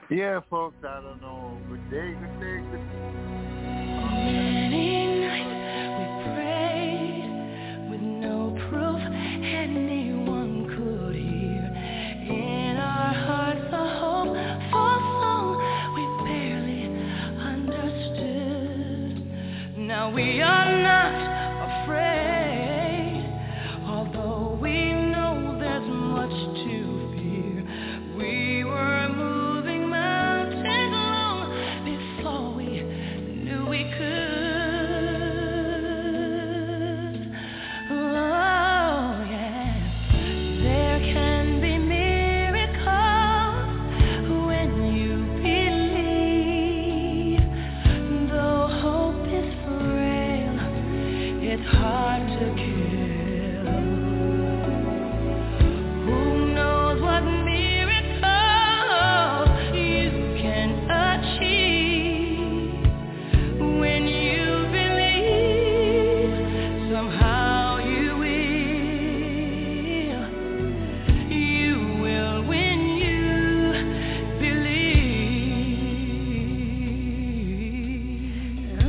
Yeah, folks, I don't know. Good day, good day, good Many nights we prayed with no proof anyone could hear. In our hearts a hopeful song we barely understood. Now we are not afraid, although we know there's much to fear. We were moving mountains long before we knew we could. Oh, yeah. There can be miracles when you believe. Though hope is frail, it's hard to kill. Who knows what miracle you can achieve when you believe? Somehow you will when you believe.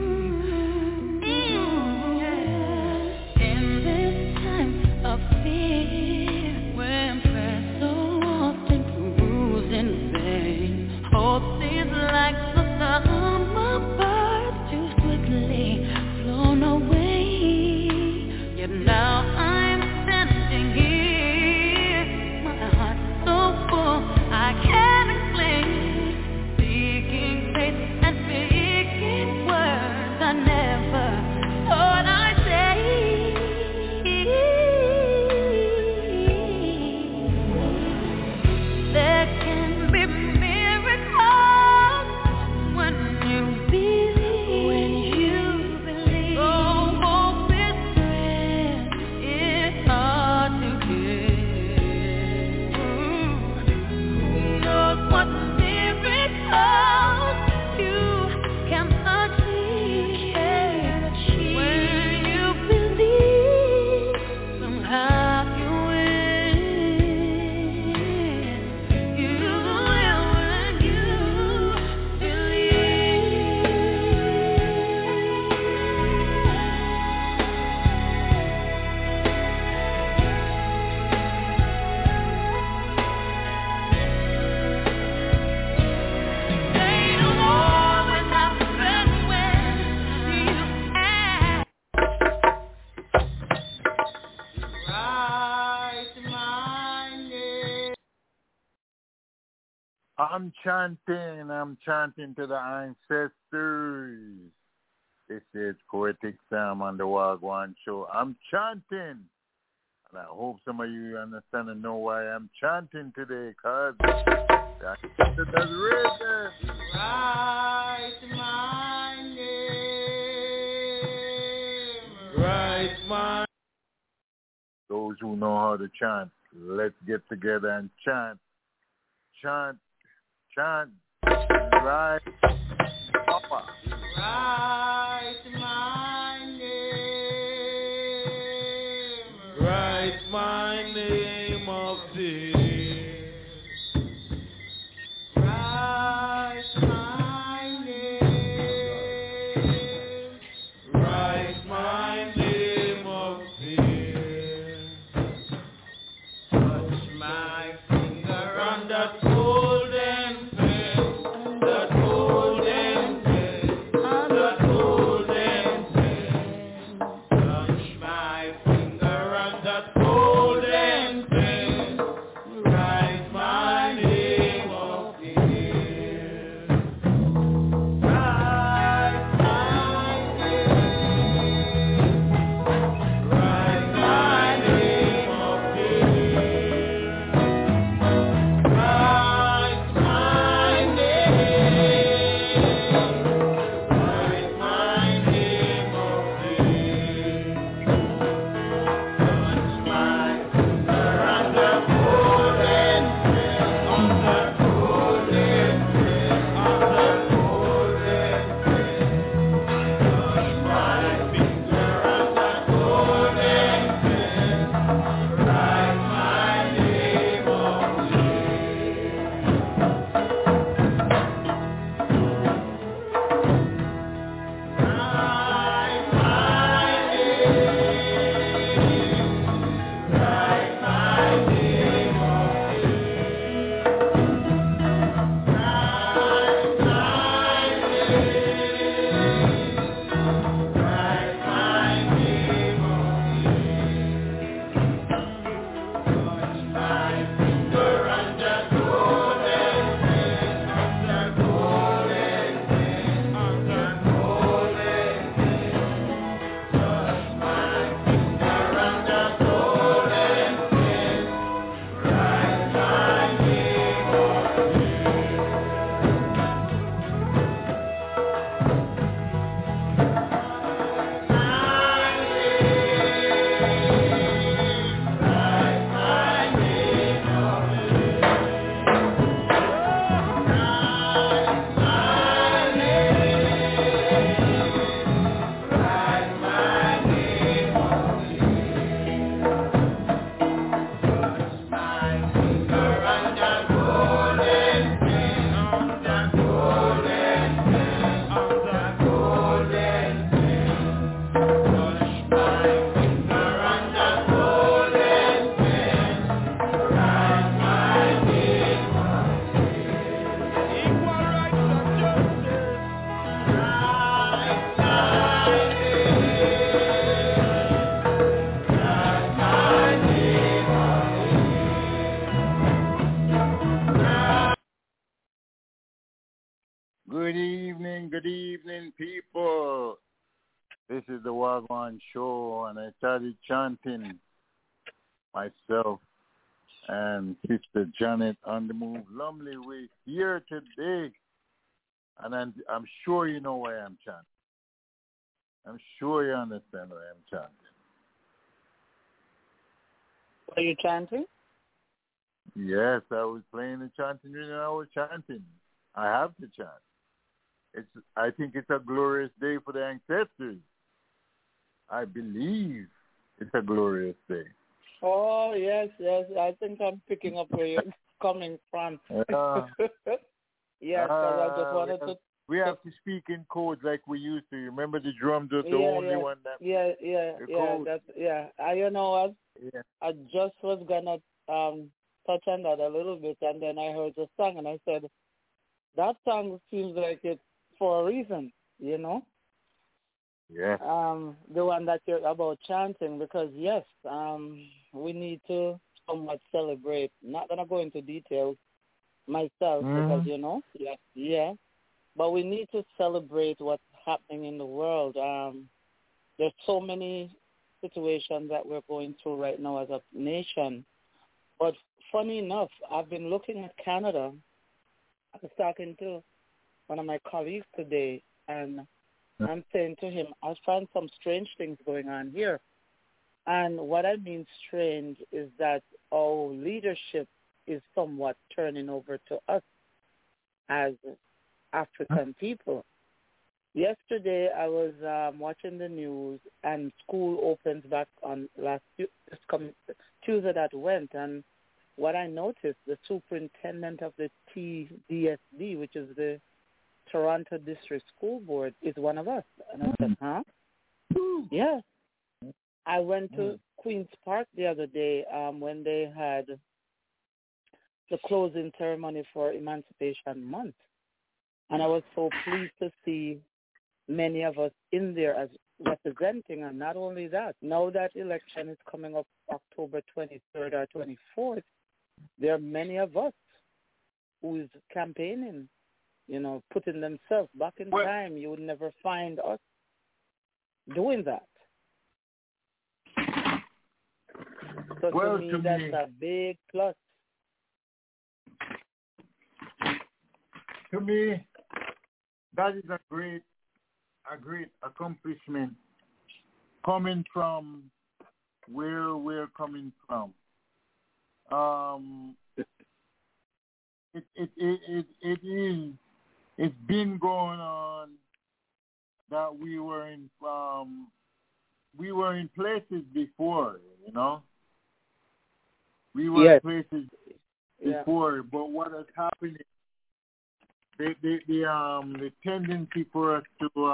In this time of fear, when prayer so often proves in vain, hope seems like the summer bird too swiftly flown away. Yet now I'm standing here, my heart's so full I can't explain, seeking faith and speaking words I never thought I'd say. There can be miracles when you believe. Though hope is frail, it's hard to get. Who knows what miracles you can achieve when you believe? Somehow you will. You will when you believe. They don't always happen when you act. Right minded. I'm chanting to the ancestors. This is Poetic Sam on the Wagwan Show. I'm chanting. And I hope some of you understand and know why I'm chanting today, because the ancestors has risen. Right minded. Right mind. Those who know how to chant, let's get together and chant. Chant. Chant. Right. Papa. Right minded. Right my name of thee. Right minded. Right my name of thee. Touch my finger On that golden pen, that golden pen, that golden pen. touch my finger On that golden pen, Good evening, people. This is the Wagwan Show, and I started chanting myself and Sister Janet on the Move Lumley. We're here today, and I'm sure you know why I'm chanting. I'm sure you understand why I'm chanting. Are you chanting? Yes, I was playing the chanting and I was chanting. I have to chant. I think it's a glorious day for the ancestors. I believe it's a glorious day. Oh, yes. I think I'm picking up where you're coming from. Yes, I just wanted to... We have to speak in codes like we used to. Remember the drums was the only one that... Yeah. I just was going to touch on that a little bit, and then I heard the song, and I said, that song seems like it's for a reason, you know? Yeah. The one that you're about chanting, because, yes, we need to somewhat celebrate. Not going to go into details myself, because, you know, yeah. But we need to celebrate what's happening in the world. There's so many situations that we're going through right now as a nation. But funny enough, I've been looking at Canada. I was talking to one of my colleagues today, and I'm saying to him, I find some strange things going on here. And what I mean strange is that our leadership is somewhat turning over to us as African people. Yesterday, I was watching the news, and school opens back on Tuesday that went, and what I noticed, the superintendent of the TDSB, which is the Toronto District School Board, is one of us. And I said, huh? Yes. I went to Queen's Park the other day when they had the closing ceremony for Emancipation Month. And I was so pleased to see many of us in there as representing. And not only that, now that election is coming up October 23rd or 24th, there are many of us who is campaigning, you know, putting themselves back in time. You would never find us doing that. So to me, that's a big plus. To me, that is a great accomplishment coming from where we're coming from. It's been going on that we were in places before, you know. We were in places before, but what has happened is the tendency for us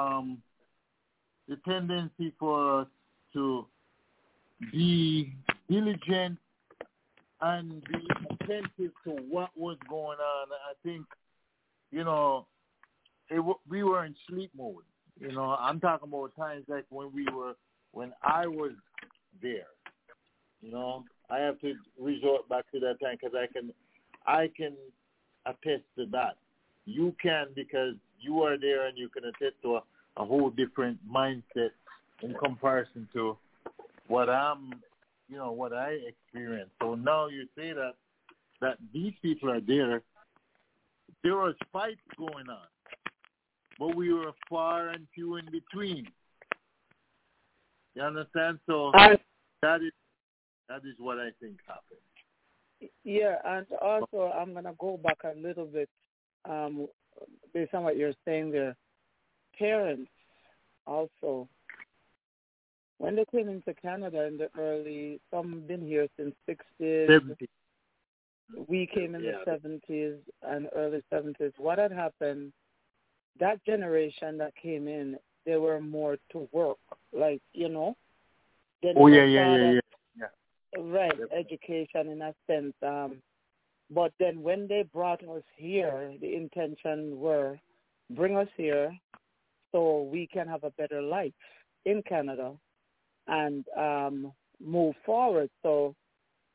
to be diligent and be attentive to what was going on. I think, you know, we were in sleep mode. You know, I'm talking about times like when I was there. You know, I have to resort back to that time because I can attest to that. You can, because you are there and you can attest to a whole different mindset in comparison to what I experienced. So now you say that these people are there. There was fights going on, but we were far and few in between. You understand? So that is what I think happened. Yeah, and also I'm gonna go back a little bit. Based on what you're saying there, parents also, when they came into Canada in the early, some been here since 60s. 70s. We came in the 70s and early 70s. What had happened, that generation that came in, they were more to work, like, you know. Right, education in a sense. But then when they brought us here, the intention were bring us here so we can have a better life in Canada and move forward. So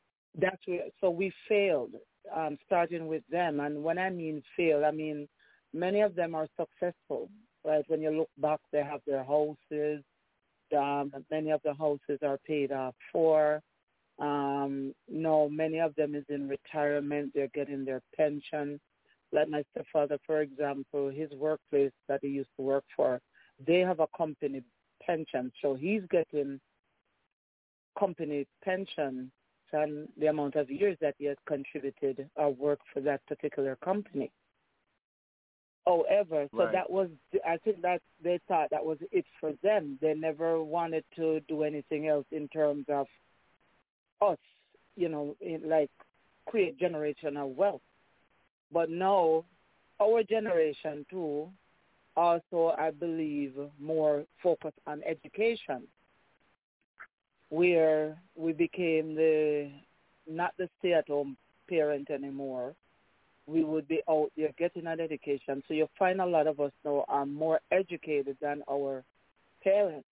that's where, so we failed, starting with them. And when I mean fail, I mean many of them are successful, right? When you look back, they have their houses. Many of the houses are paid off for. No, many of them is in retirement. They're getting their pension. Like my stepfather, for example, his workplace that he used to work for, they have a company pension. So he's getting company pension and the amount of years that he has contributed or worked for that particular company. However, so Right. that was, I think that they thought that was it for them. They never wanted to do anything else in terms of us, like create generational wealth. But now, our generation too, also, I believe, more focused on education, where we became not the stay-at-home parent anymore. We would be out there getting an education. So you find a lot of us now are more educated than our parents.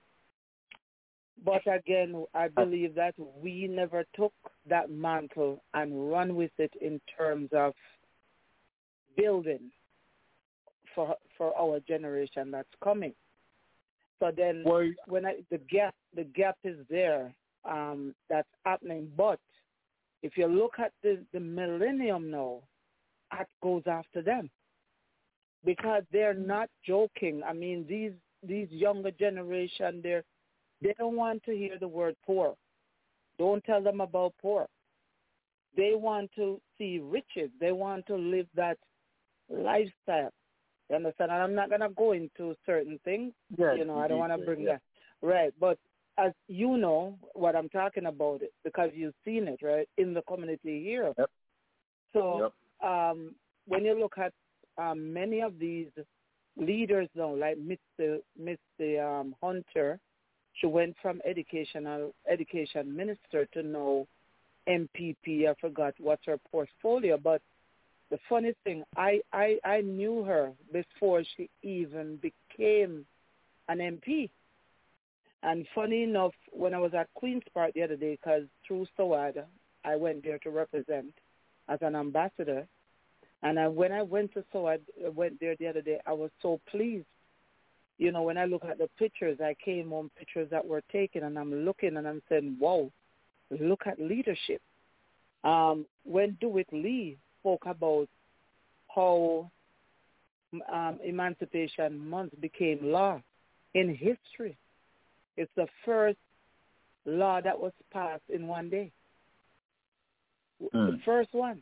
But again, I believe that we never took that mantle and run with it in terms of building for our generation that's coming. So then, when the gap is there, that's happening. But if you look at the millennium now, that goes after them because they're not joking. I mean, these younger generation, they don't want to hear the word poor. Don't tell them about poor. They want to see riches. They want to live that lifestyle. You understand? And I'm not going to go into certain things. Yes, I don't want to bring yes. that. Right. But as you know what I'm talking about it because you've seen it, right, in the community here. Yep. So when you look at many of these leaders now, like Mr. Hunter, she went from education minister to now MPP. I forgot what's her portfolio, but the funny thing, I knew her before she even became an MP. And funny enough, when I was at Queen's Park the other day, because through SOAD, I went there to represent as an ambassador. And when I went to SOAD, I went there the other day, I was so pleased. When I look at the pictures, I came on pictures that were taken, and I'm looking and I'm saying, wow, look at leadership. When DeWitt Lee spoke about how Emancipation Month became law in history. It's the first law that was passed in one day. The first one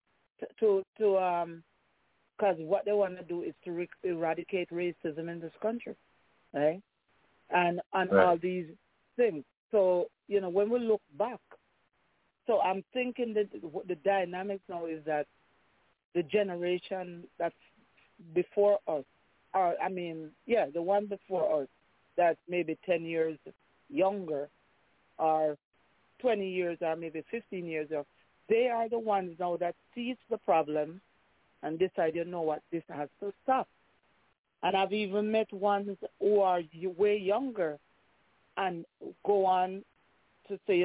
because what they want to do is to eradicate racism in this country, right? And right. All these things. So, when we look back, so I'm thinking that the dynamic now is that the generation that's before us, the one before us, that's maybe 10 years younger or 20 years or maybe 15 years old, they are the ones now that sees the problem and decide, this has to stop. And I've even met ones who are way younger and go on to say,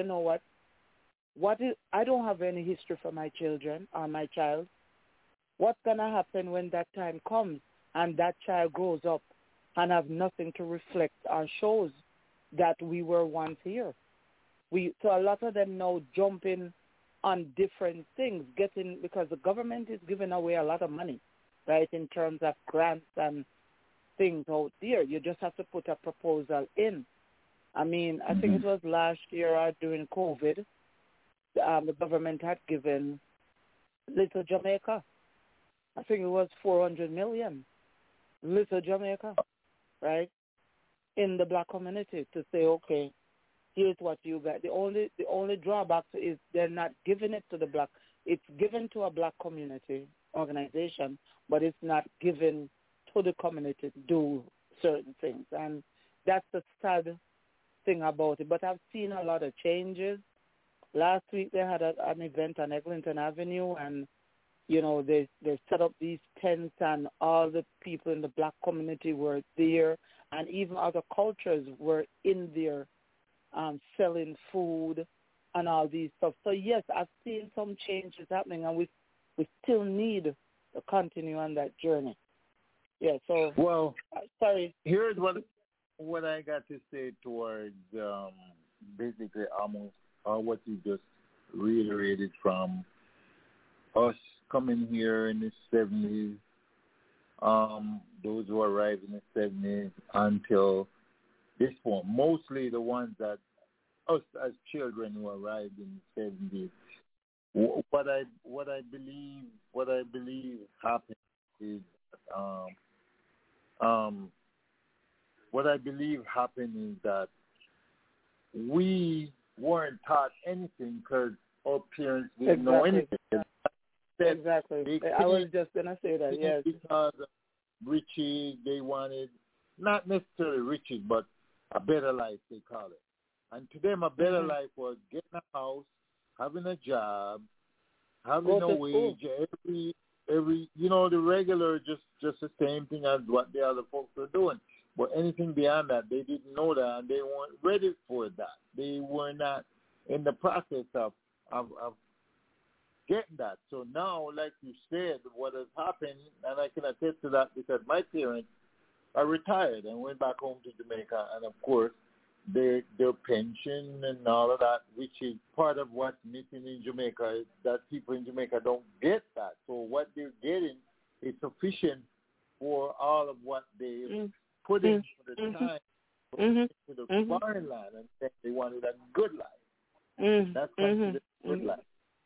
I don't have any history for my children or my child. What's going to happen when that time comes and that child grows up and have nothing to reflect or shows that we were once here? So a lot of them now jumping on different things, because the government is giving away a lot of money, right, in terms of grants and things out there. You just have to put a proposal in. I think it was last year or during COVID, the government had given Little Jamaica, I think it was $400 million, Little Jamaica, right, in the black community to say, okay, here's what you got. The only drawback is they're not giving it to the black. It's given to a black community organization, but it's not given to the community to do certain things. And that's the sad thing about it. But I've seen a lot of changes. Last week they had an event on Eglinton Avenue, and, they set up these tents, and all the people in the black community were there, and even other cultures were in there selling food and all these stuff. So, yes, I've seen some changes happening, and we still need continue on that journey. Yeah. So Well, sorry. here's what I got to say towards basically almost what you just reiterated from us coming here in the 70s, those who arrived in the 70s until this point, mostly the ones that us as children who arrived in the 70s. What I believe happened is what I believe happened is that we weren't taught anything because our parents didn't know anything. Exactly. I was just gonna say that. Yes. Because of riches, they wanted not necessarily riches, but a better life, they call it. And to them, a better life was getting a house, having a job, having a wage every the regular, just the same thing as what the other folks were doing. But anything beyond that, they didn't know that, and they weren't ready for that. They were not in the process of getting that. So now, like you said, what has happened, and I can attest to that because my parents are retired and went back home to Jamaica, and of course, their pension and all of that, which is part of what's missing in Jamaica, is that people in Jamaica don't get that. So what they're getting is sufficient for all of what they put in for the time to the foreign land, and said they wanted a good life. That's considered a good life.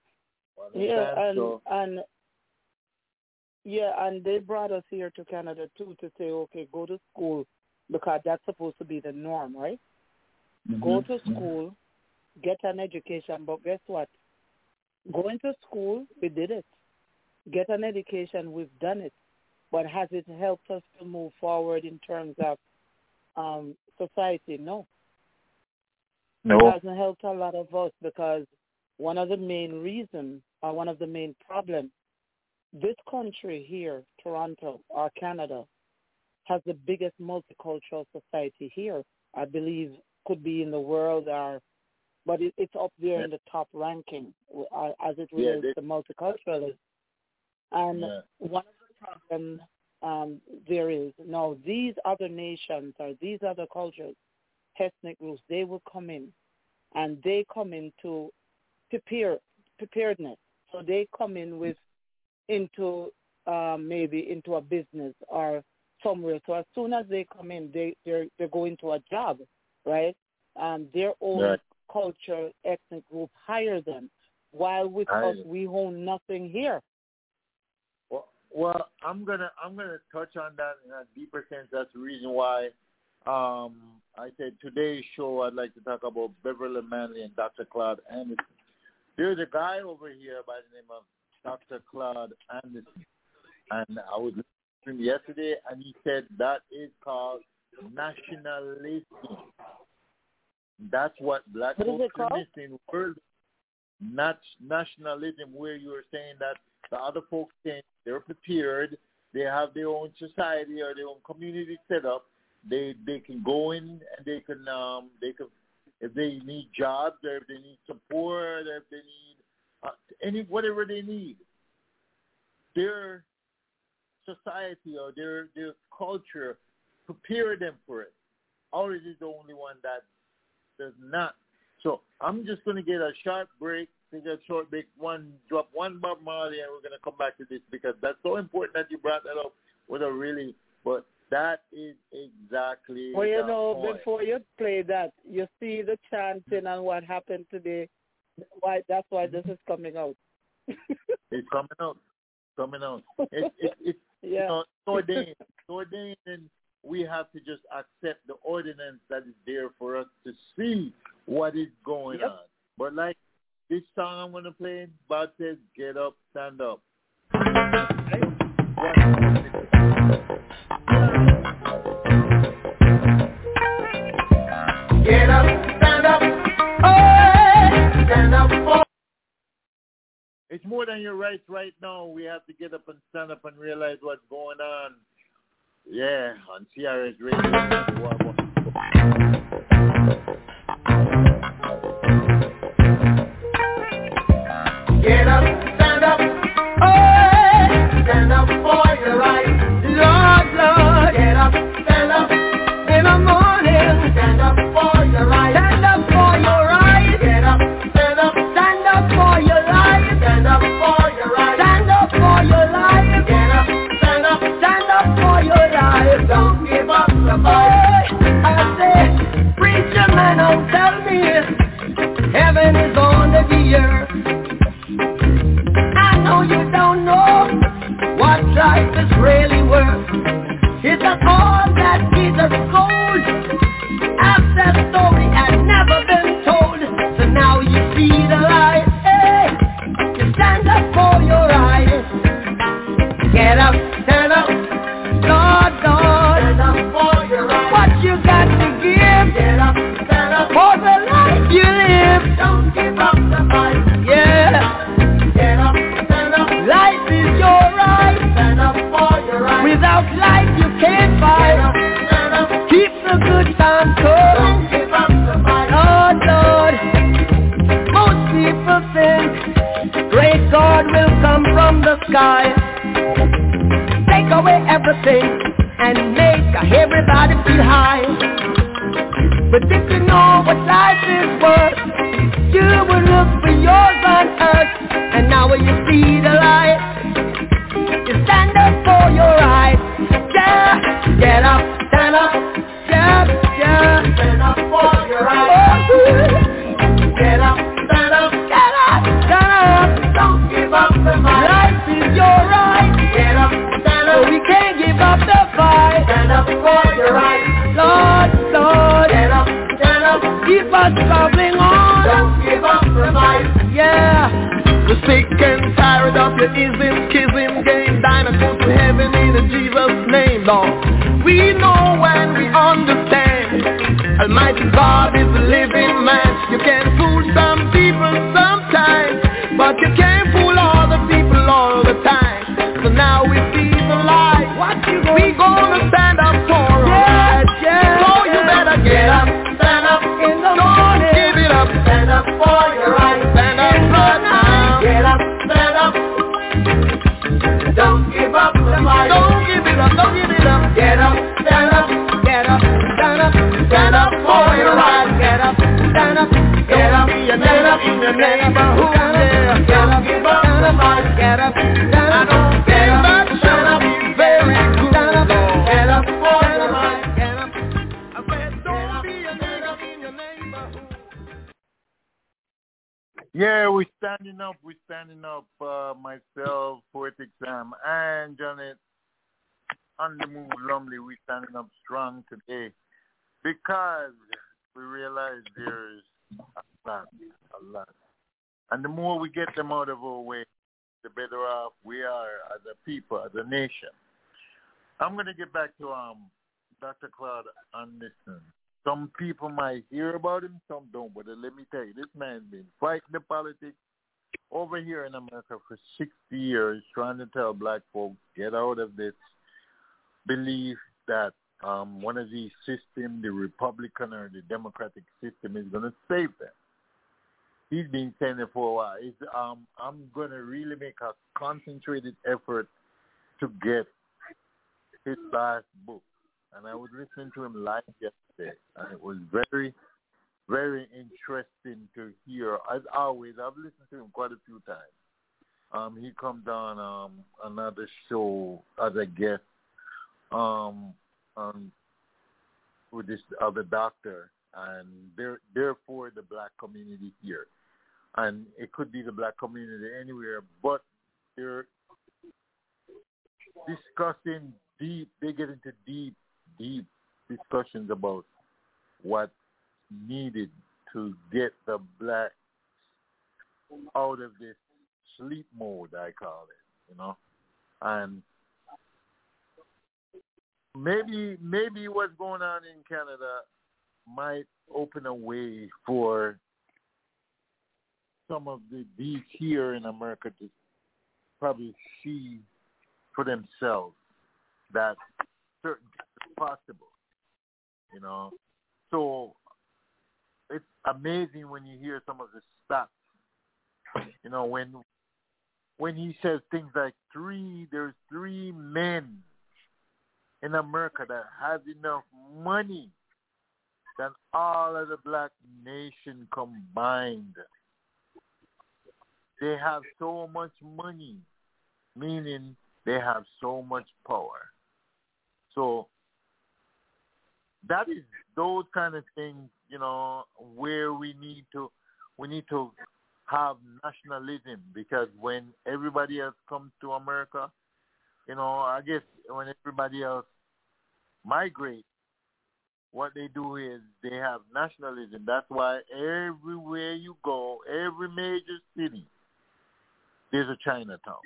And they brought us here to Canada too to say, okay, go to school because that's supposed to be the norm, right? Go to school, get an education, but guess what? Going to school, we did it. Get an education, we've done it. But has it helped us to move forward in terms of society? No. No. It hasn't helped a lot of us because one of the main reasons or one of the main problems, this country here, Toronto or Canada, has the biggest multicultural society here. I believe could be in the world, but it's up there in the top ranking as it relates to multiculturalism. And one of the problems there is, now these other nations or these other cultures, ethnic groups, they will come in and they come into preparedness. So they come in into maybe into a business or somewhere. So as soon as they come in, they go into a job, right? Their own culture, ethnic group hire them, while with us we own nothing here. Well, I'm gonna touch on that in a deeper sense. That's the reason why I said today's show I'd like to talk about Beverly Manley and Dr. Claude Anderson. There's a guy over here by the name of Dr. Claude Anderson, and I was listening to him yesterday, and he said that is called nationalism. That's what black folks are missing. Not nationalism, where you were saying that the other folks they're prepared, they have their own society or their own community set up. They can go in and they can if they need jobs or if they need support or if they need whatever they need, their society or their culture prepare them for it. Ours is the only one that does not. So I'm just going to get a short break, drop one Bob Marley, and we're going to come back to this because that's so important that you brought that up. But that is exactly. Well, point. Before you play that, you see the chanting and what happened today. That's why this is coming out. It's coming out. It's ordained, and we have to just accept the ordinance that is there for us to see what is going on. But like this song I'm going to play, Bob says, "Get up, stand up." Get up, stand up, oh, stand up for. It's more than your rights right now. We have to get up and stand up and realize what's going on. Yeah, on CRS Radio. Get up, stand up, oh, stand up. life is really worth. Is that all that Jesus gold? As that story had never been told. So now you see the light. Hey, you stand up for your right. Get up, stand up, Lord, Lord. Stand up for your right. What you got to give? Get up, stand up for the life you live. Don't give up the fight. Yeah. Get up, stand up. Life is your right. Stand up for your right. Without life you can't fight. Get up, stand up. Keep the good times coming. Don't give up the fight. Lord, Lord. Most people think great God will come from the sky, take away everything and make everybody feel high. But if you know what life is worth, you will look for yours on earth. And now when you see the light, you stand up for your right. Yeah, get up, stand up. Yeah, yeah, stand up for your right. Oh, get up, stand up. Get up, stand up. Don't give up the fight. Life is your right. Get up, stand up. So we can't give up the fight. Stand up for your right. Lord, Lord. Get up, stand up. Keep us traveling on. Don't give up the fight. Yeah. The sick and tired of your ism, schism game. Dine and go to heaven in Jesus' name, Lord. We know and we understand Almighty God is a living man. You can fool some people sometimes, but you can't fool all the people all the time. So now we see the light. We gonna stand up for right. So you better get up, stand up in the morning. Don't give it up, stand up for your right. Stand up right now. Get up, stand up. Don't give up the fight. Don't give it up, don't give it up. Get up, stand up. Get up, stand up. Stand up for your right. Get up, stand up. Get up, stand up in your neighborhood. Get up, give up the fight. Get up, stand up. Get up, stand up. Very good. Get up for your right. Get up. I said don't be a nigga in your neighborhood. Yeah, we're standing up. Myself, Poetic Sam, and Janet on the move, Lumley. We're standing up strong today because we realize there's a lot. And the more we get them out of our way, the better off we are as a people, as a nation. I'm going to get back to Dr. Claude Anderson. Some people might hear about him, some don't. But let me tell you, this man's been fighting the politics over here in America for 60 years, trying to tell black folks, get out of this belief that one of these systems, the Republican or the Democratic system, is going to save them. He's been saying it for a while. I'm going to really make a concentrated effort to get his last book. And I was listening to him live yesterday, and it was very, very interesting to hear. As always, I've listened to him quite a few times. He comes on another show as a guest with this other doctor, and they're for the black community here. And it could be the black community anywhere, but they're discussing deep, they get into deep discussions about what's needed to get the black out of this sleep mode, I call it, And maybe what's going on in Canada might open a way for some of the these here in America to probably see for themselves that certain things are possible, So it's amazing when you hear some of the stats, when he says things like there's 3 men in America that have enough money than all of the black nation combined. They have so much money, meaning they have so much power. So that is those kind of things, where we need to have nationalism, because when everybody else comes to America, I guess when everybody else migrate, what they do is they have nationalism. That's why everywhere you go, every major city, there's a Chinatown.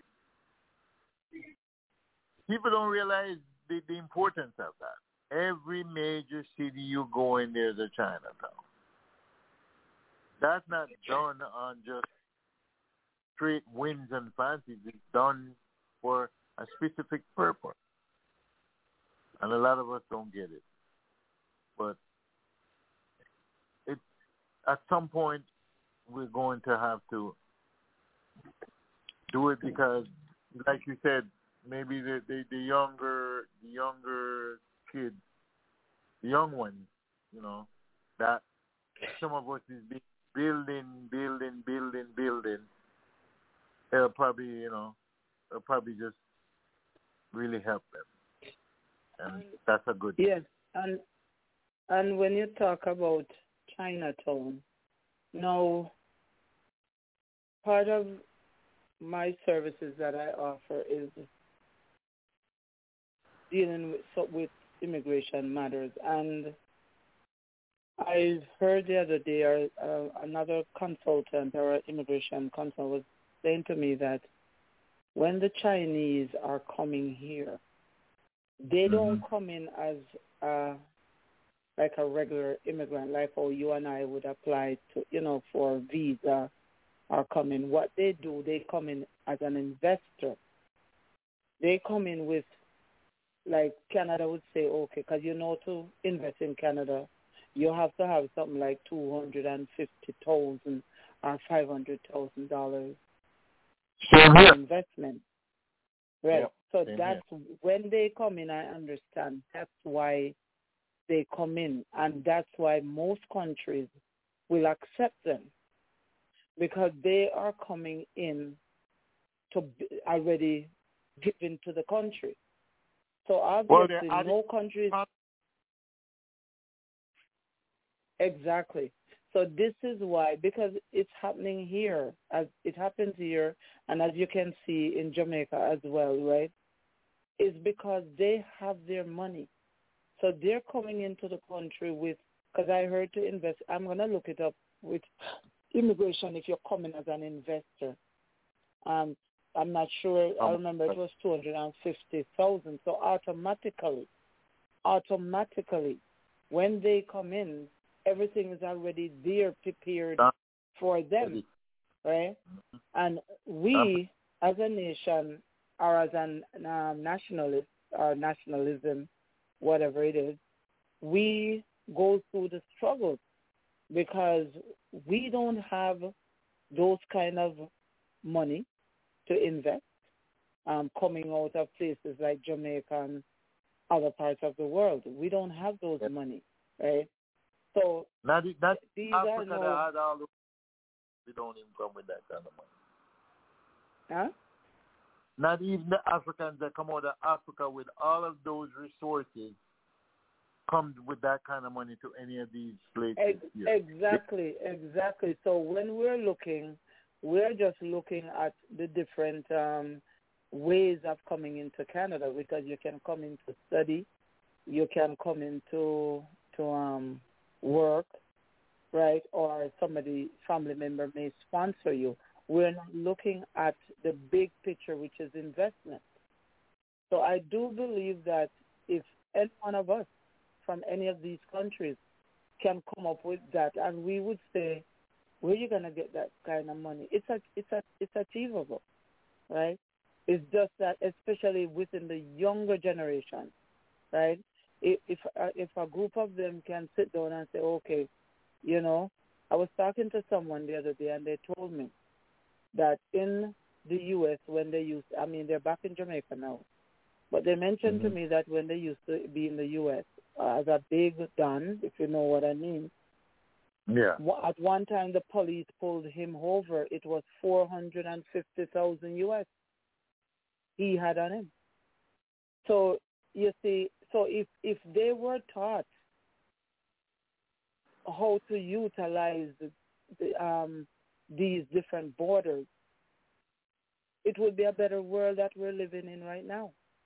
People don't realize the importance of that. Every major city you go in, there's a Chinatown. That's not done on just straight whims and fancies. It's done for a specific purpose. And a lot of us don't get it. But at some point, we're going to have to do it because, like you said, maybe the younger kids, the young ones, that some of us is building. It'll probably just really help them, and that's a good thing. Yes, and when you talk about Chinatown, now part of my services that I offer is dealing with immigration matters. And I heard the other day another consultant or an immigration consultant was saying to me that when the Chinese are coming here, they don't come in as like a regular immigrant, like how you and I would apply to, for visa or come in. What they do, they come in as an investor. They come in with, like Canada would say, okay, because to invest in Canada, you have to have something like $250,000 or $500,000 investment. Right. Yep. So that's when they come in, I understand. That's why they come in. And that's why most countries will accept them, because they are coming in to already given to the country. So obviously no countries... Exactly. So this is why, because it's happening here, as it happens here, and as you can see in Jamaica as well, right? It's because they have their money. So they're coming into the country with, because I heard to invest, I'm going to look it up with immigration if you're coming as an investor. I'm not sure, I remember it was $250,000. So automatically, when they come in, everything is already there prepared for them, right? And we, as a nation, or as a nationalist, or nationalism, whatever it is, we go through the struggles because we don't have those kind of money to invest coming out of places like Jamaica and other parts of the world. We don't have those money, right? So not Africa we don't even come with that kind of money. Huh? Not even the Africans that come out of Africa with all of those resources come with that kind of money to any of these places. Exactly. So when we're just looking at the different ways of coming into Canada, because you can come in to study, you can come in to work, right? Or family member may sponsor you. We're not looking at the big picture, which is investment. So I do believe that if any one of us from any of these countries can come up with that, and we would say, where are you going to get that kind of money? It's achievable, right? It's just that, especially within the younger generation, right? If a group of them can sit down and say, okay, I was talking to someone the other day, and they told me that in the U.S. when they're back in Jamaica now, but they mentioned to me that when they used to be in the U.S. As a big don, if you know what I mean. Yeah. At one time, the police pulled him over. It was $450,000 US he had on him. So you see, so if they were taught how to utilize these different borders, it would be a better world that we're living in right now.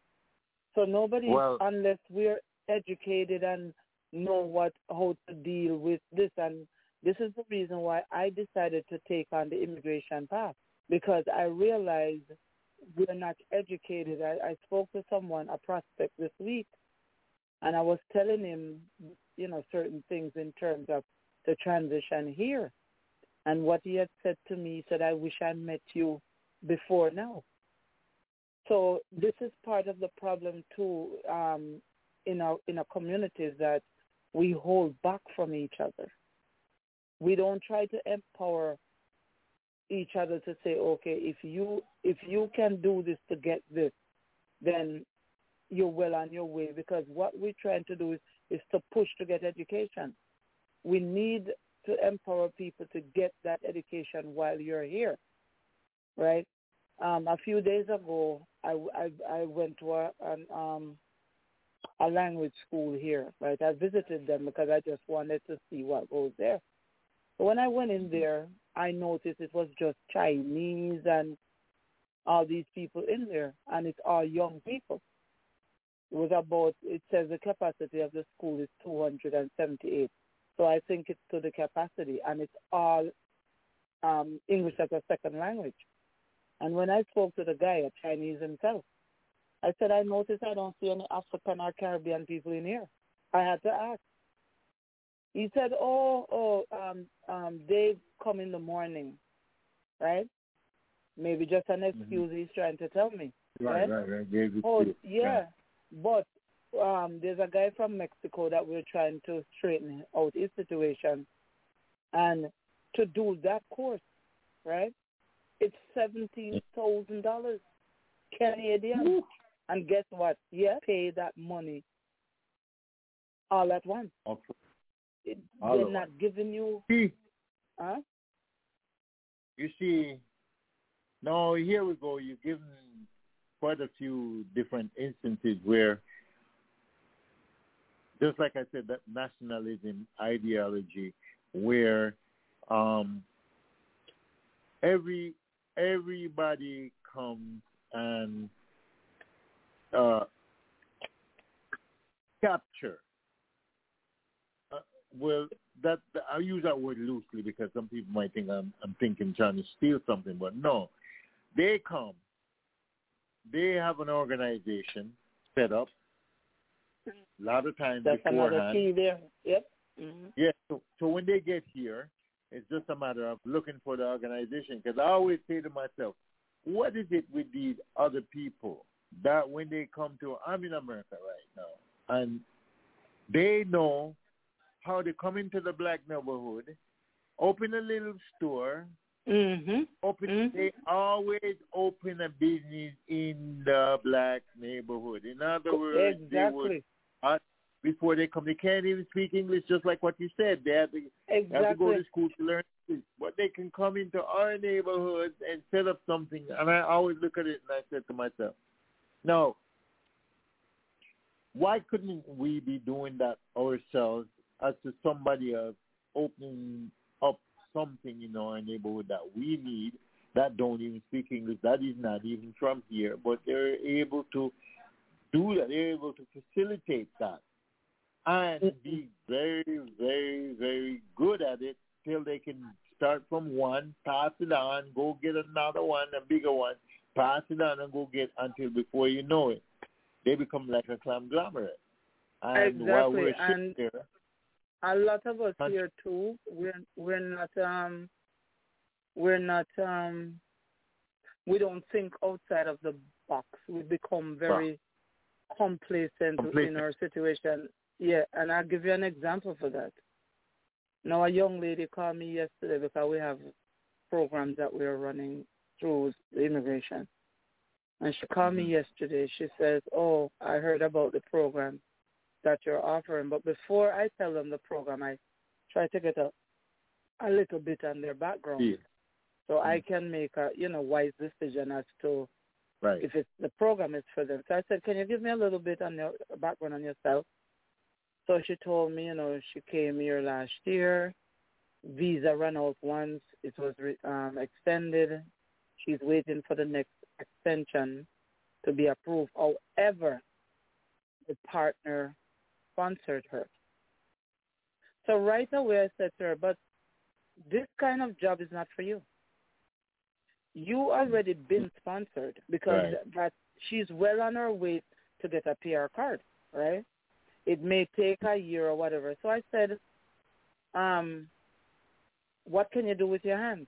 So nobody, Well, unless we're educated and know how to deal with this, and this is the reason why I decided to take on the immigration path, because I realized we're not educated. I spoke to someone, a prospect this week, and I was telling him, certain things in terms of the transition here. And what he had said to me, he said, I wish I met you before now. So this is part of the problem too in our communities, that we hold back from each other. We don't try to empower each other to say, okay, if you can do this to get this, then you're well on your way. Because what we're trying to do is to push to get education. We need to empower people to get that education while you're here, right? A few days ago, I went to a language school here, right? I visited them because I just wanted to see what goes there. So when I went in there, I noticed it was just Chinese and all these people in there, and it's all young people. It says the capacity of the school is 278. So I think it's to the capacity, and it's all English as a second language. And when I spoke to the guy, a Chinese himself, I said, I noticed I don't see any African or Caribbean people in here. I had to ask. He said, they come in the morning, right? Maybe just an excuse he's trying to tell me. Right. Yeah. But there's a guy from Mexico that we're trying to straighten out his situation. And to do that course, right, it's $17,000 Canadian. Ooh. And guess what? Yeah, pay that money all at once. Okay. They're not giving you... Huh? You see, now here we go. You've given quite a few different instances where, just like I said, that nationalism ideology, where everybody comes and capture. I use that word loosely because some people might think I'm thinking trying to steal something, but no. They come. They have an organization set up. A lot of times that's beforehand. Another key there. Yep. Mm-hmm. Yeah. So when they get here, it's just a matter of looking for the organization. Because I always say to myself, what is it with these other people that when they come to, I'm in America right now, and they know how to come into the black neighborhood, open a little store, they always open a business in the black neighborhood. In other words, they would, before they come, they can't even speak English, just like what you said. They have to go to school to learn English. But they can come into our neighborhoods and set up something. And I always look at it and I said to myself, no, why couldn't we be doing that ourselves as to somebody else opening up something in our neighborhood that we need, that don't even speak English, that is not even from here, but they're able to do that. They're able to facilitate that and be very, very, very good at it till they can start from one, pass it on, go get another one, a bigger one, pass it on and go get until before you know it, they become like a conglomerate. And while we're sitting there, a lot of us here too, we don't think outside of the box. We become very complacent in our situation. Yeah, and I'll give you an example for that. Now, a young lady called me yesterday because we have programs that we're running through the immigration. And she called me yesterday. She says, I heard about the program that you're offering. But before I tell them the program, I try to get a little bit on their background so I can make a wise decision as to if the program is for them. So I said, can you give me a little bit on your background on yourself? So she told me, she came here last year. Visa ran out once. It was extended. She's waiting for the next extension to be approved. However, partner sponsored her. So right away I said to her, but this kind of job is not for you. You already been sponsored because that she's well on her way to get a PR card, right? It may take a year or whatever. So I said, what can you do with your hands?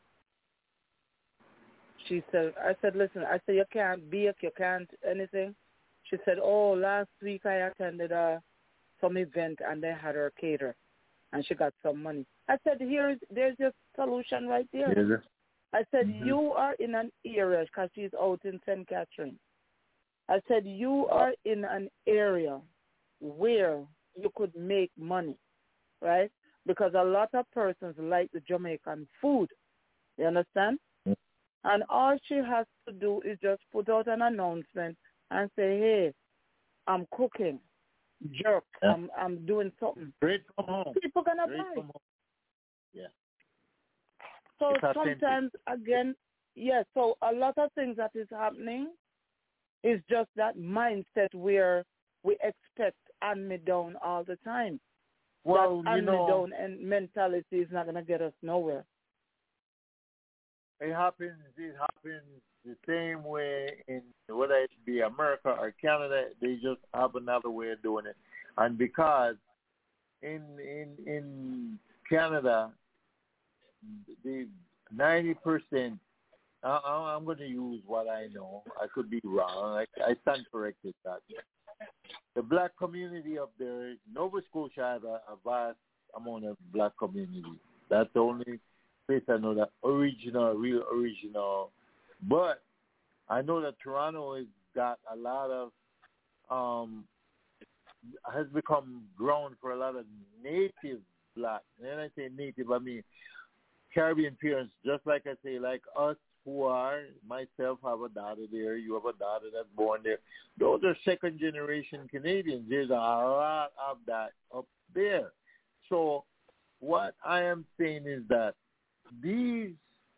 She said, I said, listen, I said, you can't bake, you can't anything. She said, oh, last week I attended some event and they had her cater and she got some money. I said, there's your solution right there. I said, you are in an area, because she's out in St. Catherine. I said, you are in an area where you could make money, right? Because a lot of persons like the Jamaican food. You understand? And all she has to do is just put out an announcement and say, hey, I'm cooking jerk. I'm doing something. Straight from home. People going to buy. Yeah. So sometimes, again, so a lot of things that is happening is just that mindset where we expect hand-me-down all the time. Well, that hand-me-down and mentality is not going to get us nowhere. It happens the same way in whether it be America or Canada. They just have another way of doing it. And because in Canada, the 90%, I'm going to use what I know. I could be wrong. I stand corrected that. The black community up there, Nova Scotia has a vast amount of black community. That's the only place I know that real original. But I know that Toronto has got a lot of, has become ground for a lot of native black. And when I say native, I mean Caribbean parents, just like I say, like us who are, myself have a daughter there, you have a daughter that's born there. Those are second-generation Canadians. There's a lot of that up there. So what I am saying is that these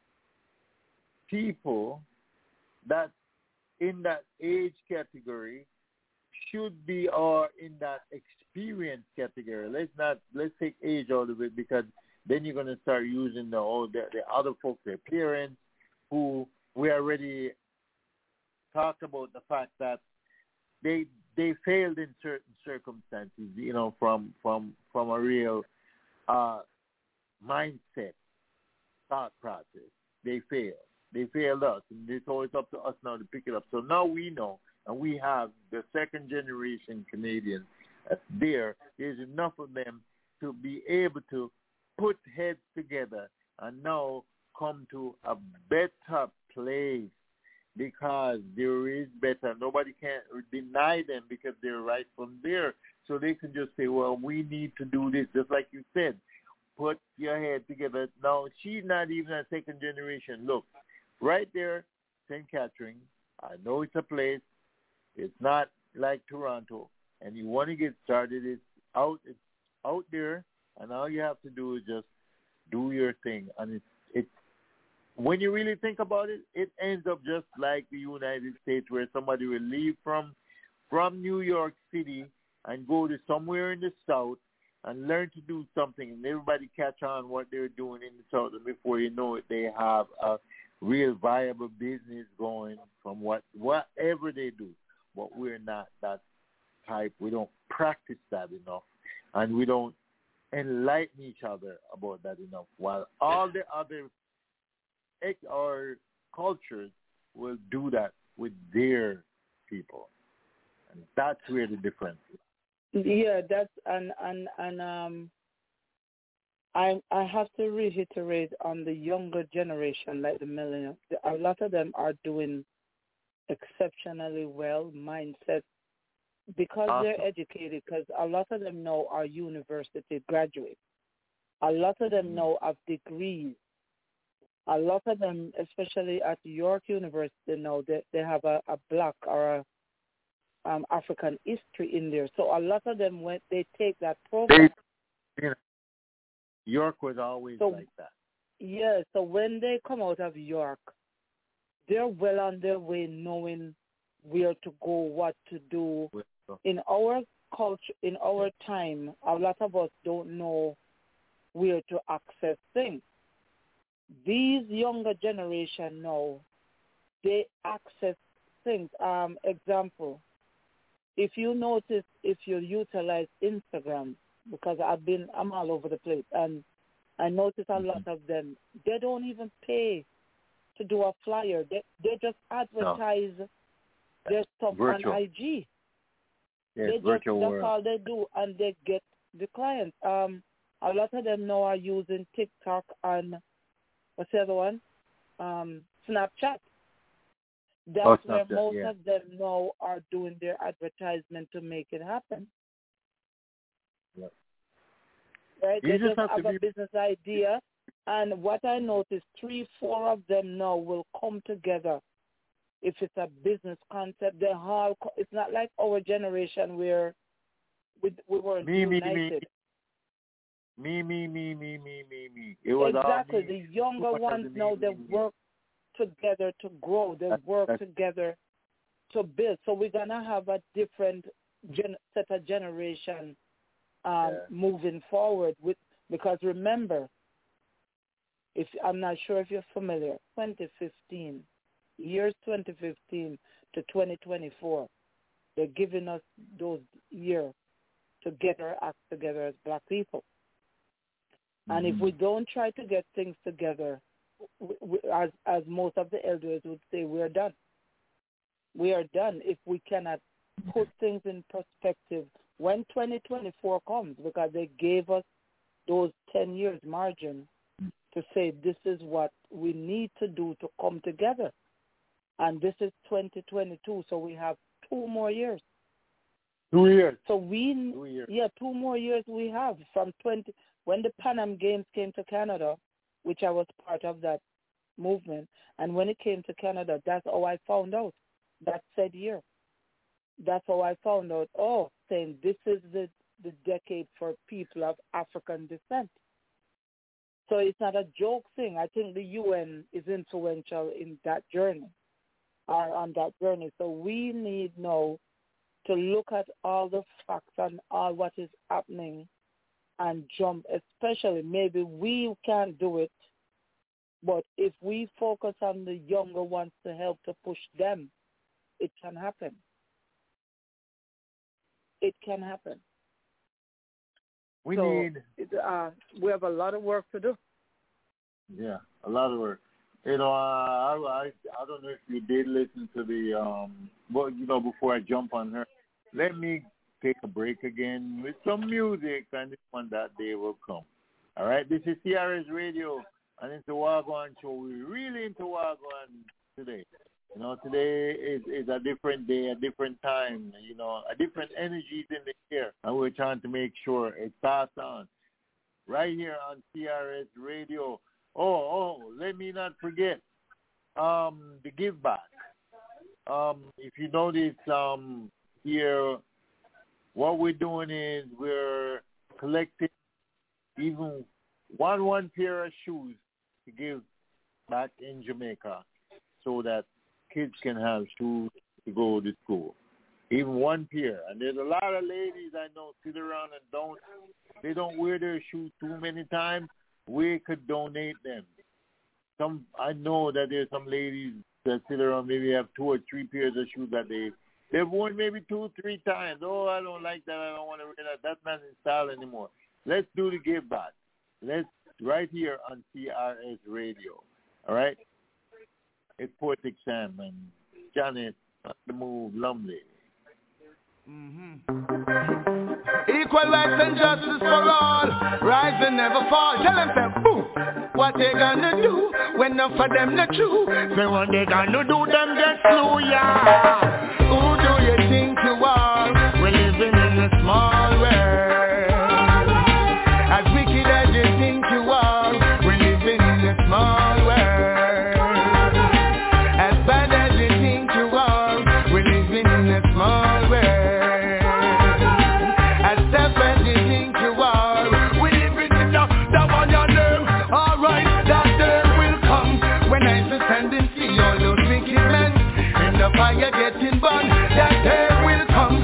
people that in that age category should be or in that experience category. Let's take age out of it, because then you're going to start using the other folks, their parents, who we already talked about the fact that they failed in certain circumstances, from a real mindset, thought process. They failed. They failed us, and it's always up to us now to pick it up. So now we know, and we have the second generation Canadians there. There's enough of them to be able to put heads together and now come to a better place, because there is better. Nobody can deny them because they're right from there. So they can just say, well, we need to do this, just like you said. Put your head together. Now, she's not even a second generation. Look, right there, St. Catherine, I know it's a place. It's not like Toronto. And you want to get started, it's out there. And all you have to do is just do your thing. And it's when you really think about it, it ends up just like the United States, where somebody will leave from New York City and go to somewhere in the South and learn to do something, and everybody catch on what they're doing in the South, and before you know it, they have a real viable business going from whatever they do. But we're not that type. We don't practice that enough, and we don't enlighten each other about that enough, while all the other or cultures will do that with their people. And that's where the difference is. Yeah, that's and I have to reiterate on the younger generation, like the millennials. A lot of them are doing exceptionally well, mindset, because they're educated, because a lot of them now are university graduates. A lot of them now have degrees. A lot of them, especially at York University now, they have a black or a African history in there. So a lot of them, when they take that program. York was always like that. Yeah, so when they come out of York, they're well on their way knowing where to go, what to do, in our culture, in our time, a lot of us don't know where to access things. These younger generation now, they access things. Example, if you notice, if you utilize Instagram, because I'm all over the place, and I notice a lot of them, they don't even pay to do a flyer. They just advertise their stuff virtual. On IG. Yes, virtual that's world. all they do, and they get the clients. A lot of them now are using TikTok and what's the other one? Snapchat. That's where most of them now are doing their advertisement to make it happen. Yeah. Right? They just have a business idea, and what I noticed, 3-4 of them now will come together. If it's a business concept, they all. It's not like our generation where we weren't united. Me. It was exactly. All me. The younger ones now, they work together to grow. They work together to build. So we're going to have a different set of generation moving forward. Because remember, I'm not sure if you're familiar, 2015 to 2024, they're giving us those years to get our act together as black people. And if we don't try to get things together, as most of the elders would say, we're done. We are done if we cannot put things in perspective when 2024 comes, because they gave us those 10 years margin to say this is what we need to do to come together. And this is 2022, so we have 2 more years. 2 years. So 2 years. Yeah, 2 more years we have from when the Pan Am Games came to Canada, which I was part of that movement, and when it came to Canada, that's how I found out that said year. That's how I found out, saying this is the decade for people of African descent. So it's not a joke thing. I think the UN is influential in that journey, or on that journey. So we need now to look at all the facts and all what is happening and jump, especially maybe we can't do it, but if we focus on the younger ones to help to push them, it can happen. It can happen. We have a lot of work to do. Yeah, a lot of work. I don't know if you did listen to the, before I jump on her, let me take a break again with some music, and this one that day will come. All right, this is CRS Radio, and it's the Wagwan Show. We're really into Wagwan today. Today is a different day, a different time, a different energy in the air, and we're trying to make sure it's passed on right here on CRS Radio. Let me not forget the give back. If you notice here, what we're doing is we're collecting even one pair of shoes to give back in Jamaica so that kids can have shoes to go to school. Even one pair. And there's a lot of ladies I know sit around and they don't wear their shoes too many times. We could donate them. I know that there's some ladies that sit around, maybe have 2 or 3 pairs of shoes that they've worn maybe 2 or 3 times. I don't like that. I don't want to wear that. That's not in style anymore. Let's do the give back. Let's right here on CRS Radio. All right? It's Poetic Sam and Janet on the move, Lumley. Equal rights and justice for all. Rise and never fall. Tell them, say, boom. What they gonna do when none for them not true? Say what they gonna do, them get slew, yeah. Who do you think you are? We're living in a small world. As wicked as you think you are, we're living in a small world. As bad as you think you are, we're living in a small world. As tough as you think you are, we're living in the one your name. Alright, that day will come when I stand and see all those wicked men in the fire getting burned. That day will come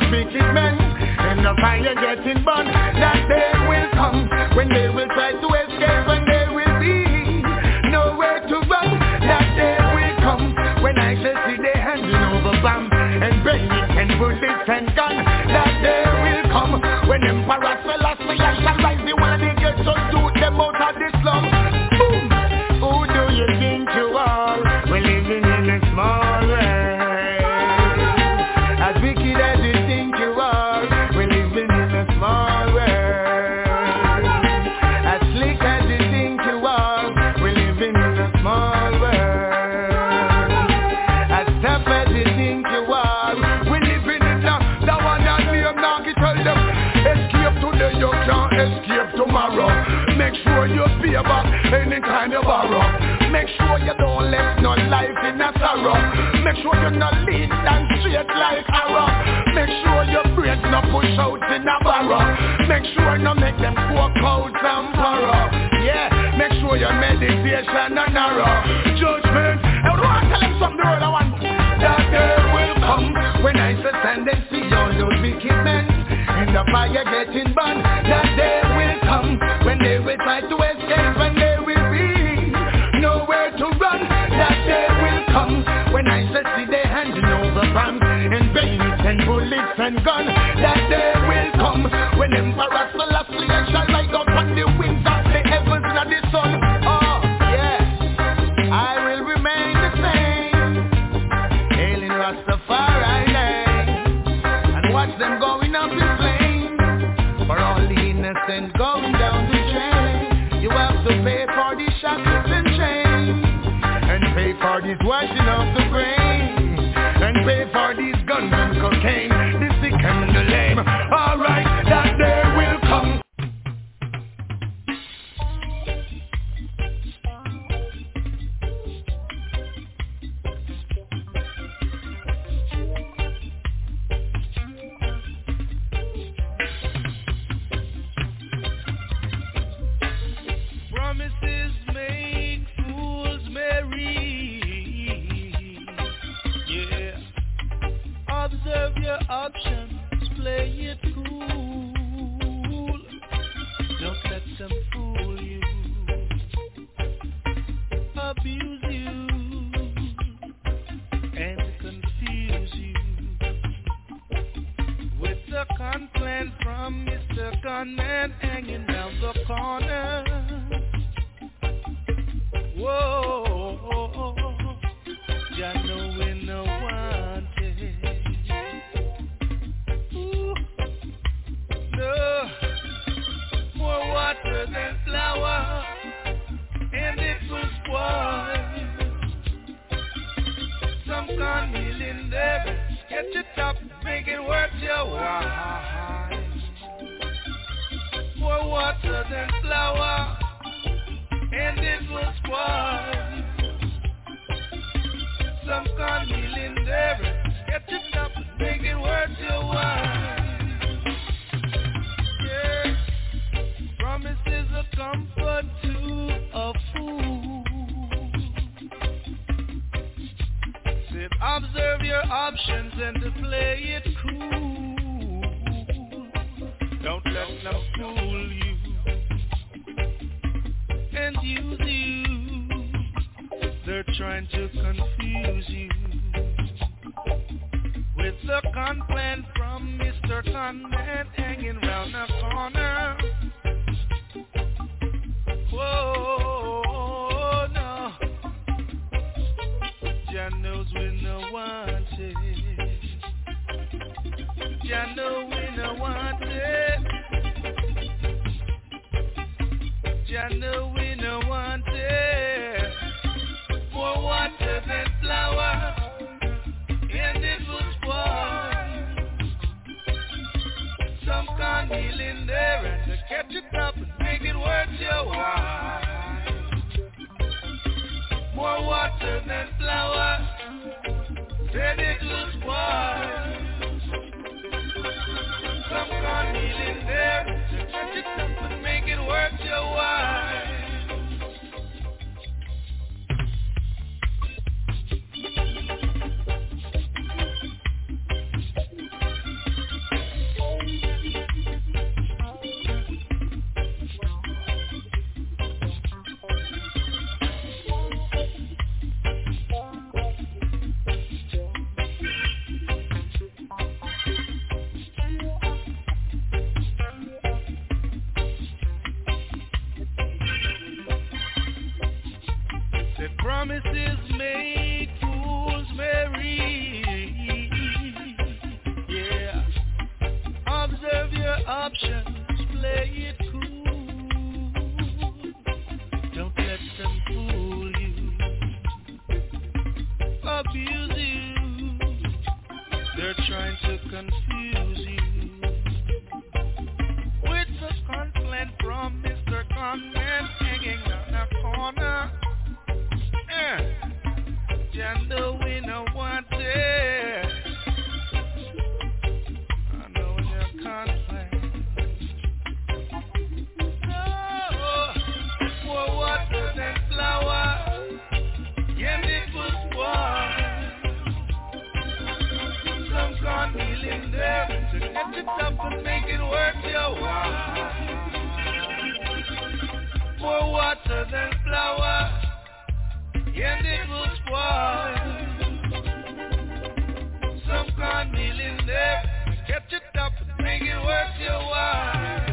wicked men in the fire getting burned. That day will come when they will try to escape and there will be nowhere to run. That day will come when I shall see they handing over bomb and bayonets and bullets and gun. That day will come when Emperor Selassie shall rise the one they get so do them out of the slum. Boom! Who do you think you are? We're living in a small world. As wicked as you think you are, we're living in a small world. As slick as you think you are, we're living in a small world. As tough as you think you are, we're living in the one that name now can tell them. Escape today, you can't escape tomorrow. Make sure you pay back anytime you borrow. Make sure you don't let no life in a sorrow. Make sure you're not lean and straight like arrow. Make sure your brains not push out in a barrow. Make sure no make them walk out and borrow. Yeah, make sure your meditation and narrow. Judgment, I want to tell them something the world I want. That day will come when I stand and see all those wicked men in the fire getting burned. That day will come when they will try to escape and there will be nowhere to run. That day will come when I shall see they handing over bombs and bayonets and bullets and guns. That day will come when Emperor Selassie shall rise up on the wings of the heavens and the sun. Oh yeah, I will remain the same, hailing Rastafari name, and watch them going up in flames. For all the innocent going down the drain, you have to pay for the shackles and chains, and pay for this washing of the brain, and pay for these guns and cocaine, the sick and the lame. Alright, that day will come. Promises make fools merry. Yeah. Observe your options, play it cool. Don't let them fool you, abuse you, and confuse you. With the con plan from Mr. Gunman hanging down the corner. Whoa, ya know we no want it. Ooh, no, more water than flour, and it will spoil. Some con meal in there, get your top, make it worth your while. More water than flour, and it will spoil. Some con meal in there, get it up, make it worth your while. Yeah, promises of comfort to a fool. Said observe your options and to play it cool. Don't let them fool you and use you. They're trying to confuse you with the con plan from Mr. Conman hanging round the corner. Whoa, no, Jah knows we no want it. Jah know we no want it. Jah know we no want it. More water than flour, and it will spoil. Some con meal in there, and to catch it up and make it worth your while. More water than flour, and it will spoil. Some con meal in there, to catch it up and make it worth your while. Promises make fools merry. Yeah. Observe your options, play it cool. Don't let them fool you, abuse you. They're trying to confuse you with such confidence from Mr. Conman hanging on the corner. Gender we no want it. I know you're confident. Oh, more water than flower. Yeah, it was warm. Some cornmeal in there to catch it up and make it worth your while. More water than flower. And it will spoil. Some cornmeal in there, catch it up, make it worth your while.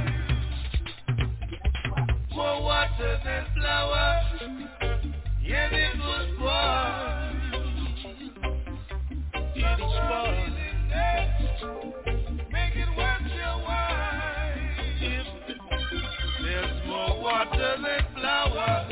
More water than flour, and it will spoil. It'll spoil. Make it worth your while. If there's more water than flour.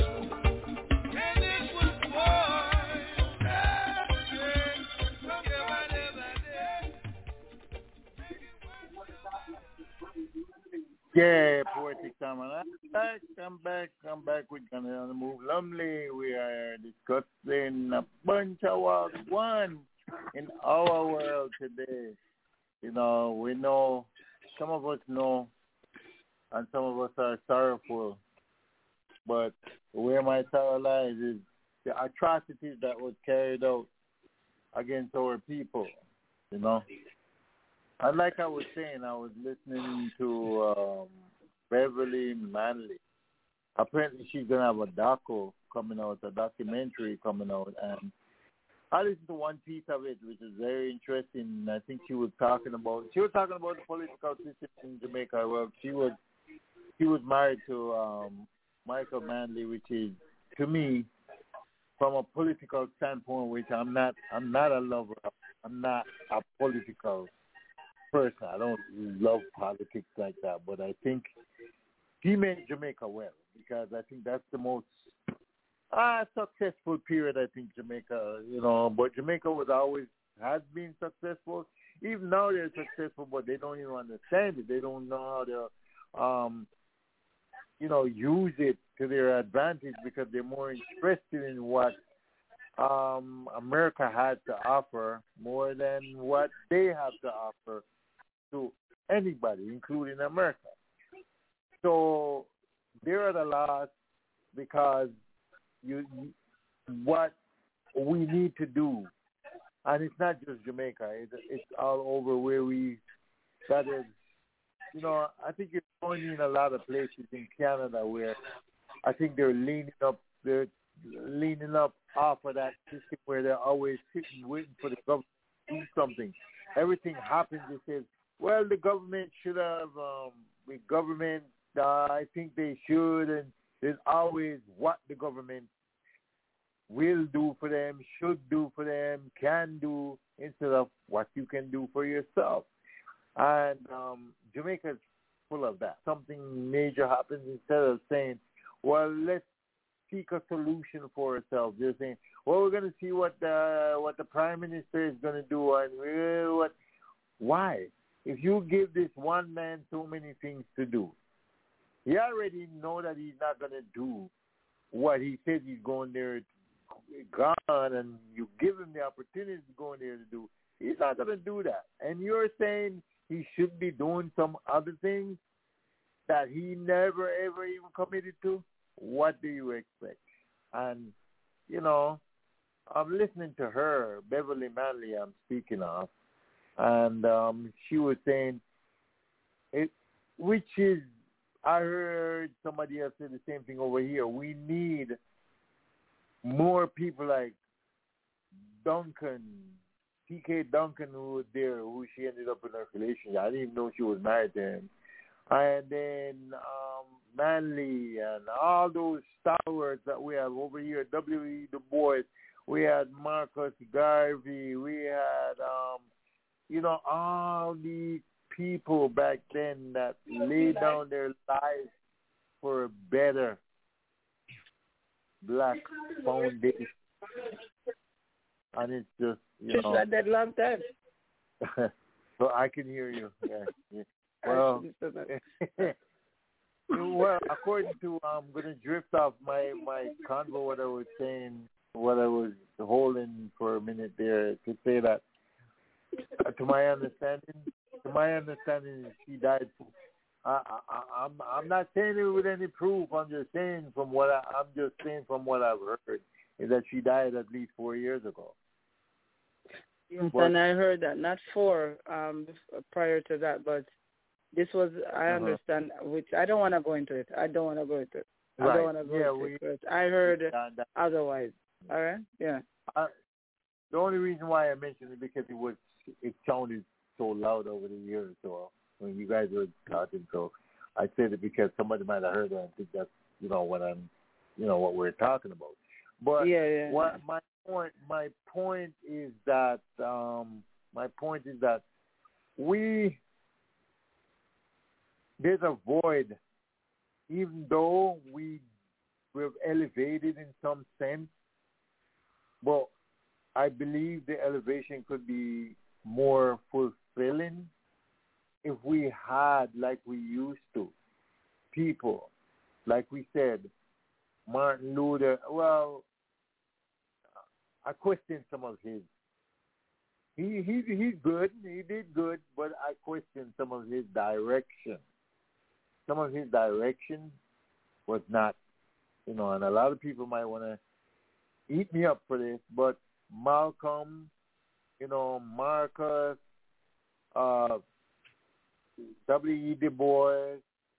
Yeah, Poetic Salmon. Come back. We're gonna move lumley. We are discussing a bunch of what one in our world today. You know, we know, some of us know, and some of us are sorrowful. But where my sorrow lies is the atrocities that was carried out against our people, you know. And like I was saying, I was listening to Beverly Manley. Apparently she's going to have a documentary coming out. And I listened to one piece of it, which is very interesting. I think she was talking about the political system in Jamaica. Well, she was married to Michael Manley, which is, to me, from a political standpoint, which I'm not a lover of. I'm not a political person. I don't love politics like that, but I think he made Jamaica well, because I think that's the most successful period, I think, Jamaica, you know. But Jamaica has been successful. Even now they're successful, but they don't even understand it. They don't know how to, use it to their advantage, because they're more interested in what America had to offer more than what they have to offer to anybody, including America. So they're at a loss, because what we need to do, and it's not just Jamaica, it's all over where that is, I think it's going in a lot of places in Canada where I think they're leaning up off of that system where they're always sitting waiting for the government to do something. Everything happens, they say, well, the government should have, I think they should, and there's always what the government will do for them, should do for them, can do, instead of what you can do for yourself. And Jamaica is full of that. Something major happens, instead of saying, well, let's seek a solution for ourselves. They're saying, well, we're going to see what the Prime Minister is going to do, and why? If you give this one man so many things to do, he already know that he's not going to do what he said he's going there to gone, and you give him the opportunity to go in there to do, he's not going to do that. And you're saying he should be doing some other things that he never, ever even committed to? What do you expect? And, I'm listening to her, Beverly Manley I'm speaking of, and she was saying, I heard somebody else say the same thing over here. We need more people like Duncan, T.K. Duncan, who was there, who she ended up in a relationship. I didn't even know she was married to him. And then Manley, and all those stalwarts that we have over here, W.E. Du Bois, we had Marcus Garvey, we had, all these people back then that laid down their lives for a better black foundation. And it's just, Just like that long time. So I can hear you. Yeah. Well, well, according to, I'm going to drift off my convo, what I was saying, what I was holding for a minute there, to say that, to my understanding, she died. I'm not saying it with any proof. I'm just saying from what I've heard is that she died at least 4 years ago. Yes, and I heard that not 4 prior to that, but this was, I understand, which I don't want to go into it. I don't want to go into it. I heard otherwise. All right? Yeah. The only reason why I mentioned it because it sounded so loud over the years, so when you guys were talking, so I said it because somebody might have heard it and think that's what we're talking about. But what my point is that there's a void, even though we've elevated in some sense, but I believe the elevation could be more fulfilling if we had, like we used to, people, like we said, Martin Luther. Well, I question some of his. He's good. He did good, but I question some of his direction. Some of his direction was not, and a lot of people might want to eat me up for this, but Malcolm, Marcus, W.E. Du Bois,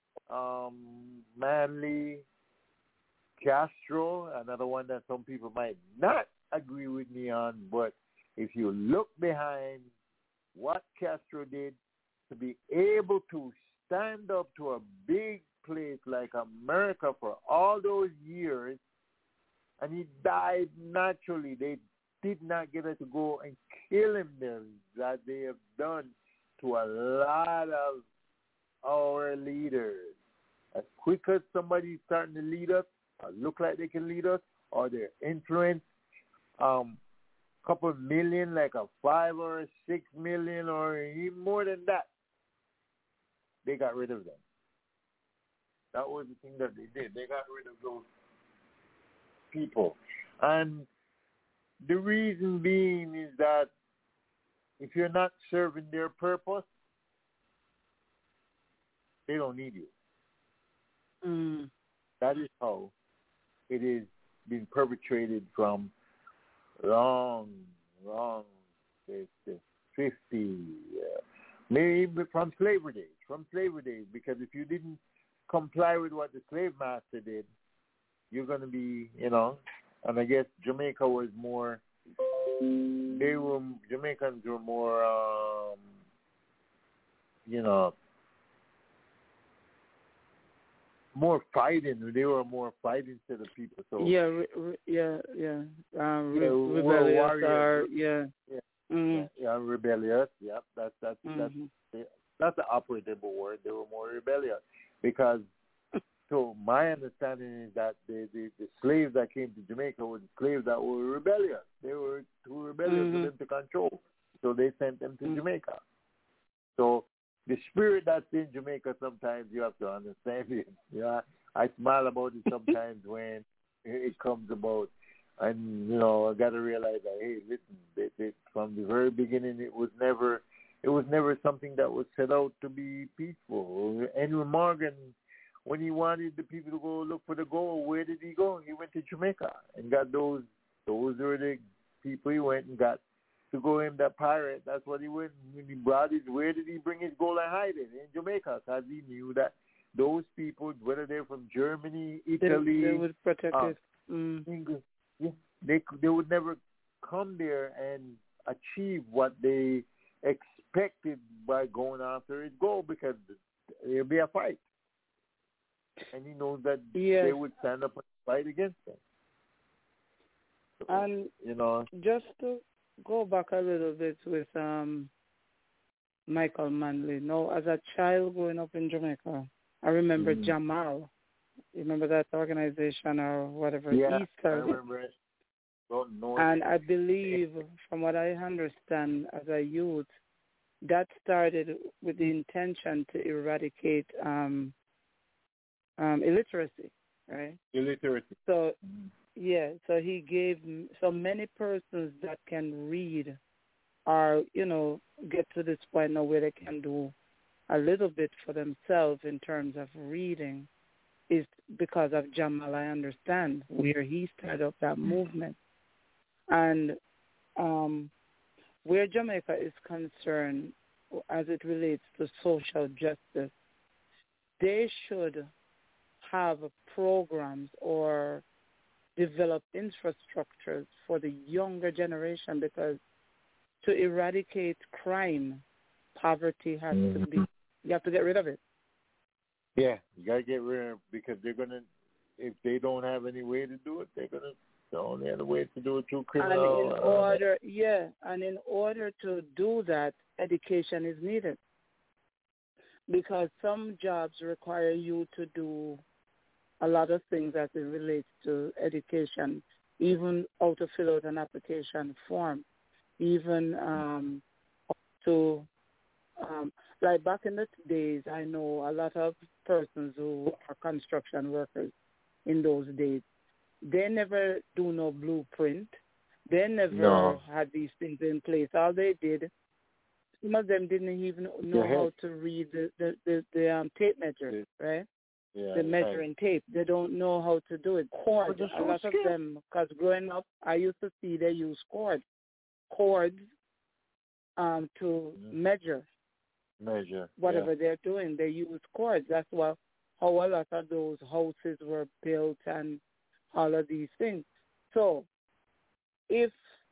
Manley, Castro, another one that some people might not agree with me on, but if you look behind what Castro did to be able to stand up to a big place like America for all those years, and he died naturally. They did not get to go and kill him there, that they have done to a lot of our leaders. As quick as somebody's starting to lead us, or look like they can lead us, or their influence, couple million, like a 5 or 6 million, or even more than that, they got rid of them. That was the thing that they did. They got rid of those people. And the reason being is that if you're not serving their purpose, they don't need you. That is how it is being perpetrated from long, the 50s, maybe from slavery days, because if you didn't comply with what the slave master did, you're going to be, and I guess Jamaica was more, Jamaicans were more, more fighting. They were more fighting to the people. So rebellious. Rebellious. Yep, that's the operative word. They were more rebellious because. So my understanding is that the slaves that came to Jamaica were the slaves that were rebellious. They were too rebellious for them to control, so they sent them to Jamaica. So the spirit that's in Jamaica, sometimes you have to understand it. I smile about it sometimes when it comes about, and I got to realize that, hey, listen, from the very beginning, it was never something that was set out to be peaceful. Henry Morgan, when he wanted the people to go look for the gold, where did he go? He went to Jamaica and got those. Those were the people he went and got to go him that pirate. That's what he went. When he brought his, where did he bring his gold and hide it? In Jamaica, because he knew that those people, whether they're from Germany, Italy, they would protect it. England, they would never come there and achieve what they expected by going after his gold, because there'll be a fight. and he knows that Yes. they would stand up and fight against him. So, And just to go back a little bit with Michael Manley. Now, as a child growing up in Jamaica, I remember Jamal. You remember that organization or whatever? Yeah, Easter. I remember it. Don't know And it. I believe, from what I understand as a youth, that started with the intention to eradicate illiteracy, right? Illiteracy. So, yeah, so he gave so many persons that can read or, get to this point now where they can do a little bit for themselves in terms of reading is because of Jamal, I understand, where he started up that movement. And where Jamaica is concerned as it relates to social justice, they should have programs or develop infrastructures for the younger generation, because to eradicate crime, poverty has to be, you have to get rid of it. Yeah, you got to get rid of it, because they're going to, if they don't have any way to do it, they're going to, the only other way to do it through criminal. And in order to do that, education is needed. Because some jobs require you to do a lot of things as it relates to education, even how to fill out an application form, even like back in the days, I know a lot of persons who are construction workers in those days. They never do no blueprint. They never had these things in place. All they did, some of them didn't even know how to read the tape measure, right? Yeah, the measuring tape. They don't know how to do it. Cords, a lot of them, because growing up, I used to see they use cords to measure whatever they're doing. They use cords. That's how a lot of those houses were built and all of these things. So if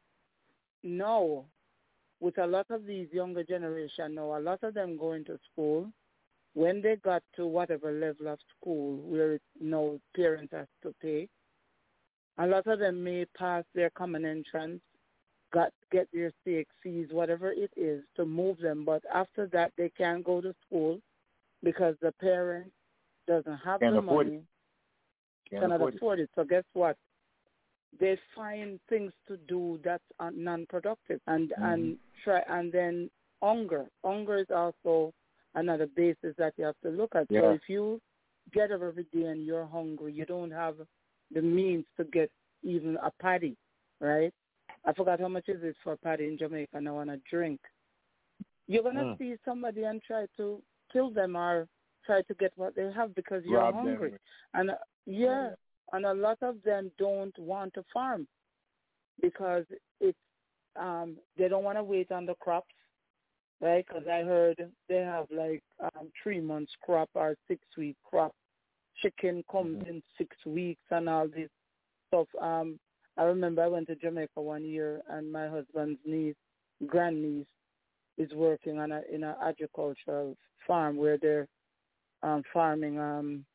now, with a lot of these younger generation now, a lot of them going to school, when they got to whatever level of school where now parents have to pay, a lot of them may pass their common entrance, get their CXCs, whatever it is, to move them. But after that, they can't go to school because the parent doesn't have the money, cannot afford it. So guess what? They find things to do that's non-productive, and then hunger. Hunger is also another basis that you have to look at. Yeah. So if you get up every day and you're hungry, you don't have the means to get even a patty, right? I forgot how much is it for a patty in Jamaica now on a drink. You're going to see somebody and try to kill them or try to get what they have because you're hungry. And and a lot of them don't want to farm because it's they don't want to wait on the crops, right? Because I heard they have like 3 months crop or 6 week crop. Chicken comes in 6 weeks and all this stuff. I remember I went to Jamaica one year and my husband's grandniece, is working in an agricultural farm where they're farming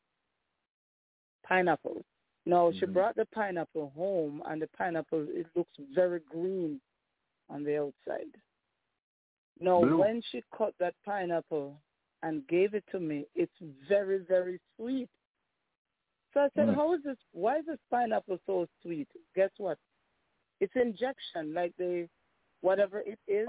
pineapples. No, she brought the pineapple home, and the pineapple, it looks very green on the outside. No, when she cut that pineapple and gave it to me, it's very, very sweet. So I said, why is this pineapple so sweet? Guess what? It's injection, like whatever it is.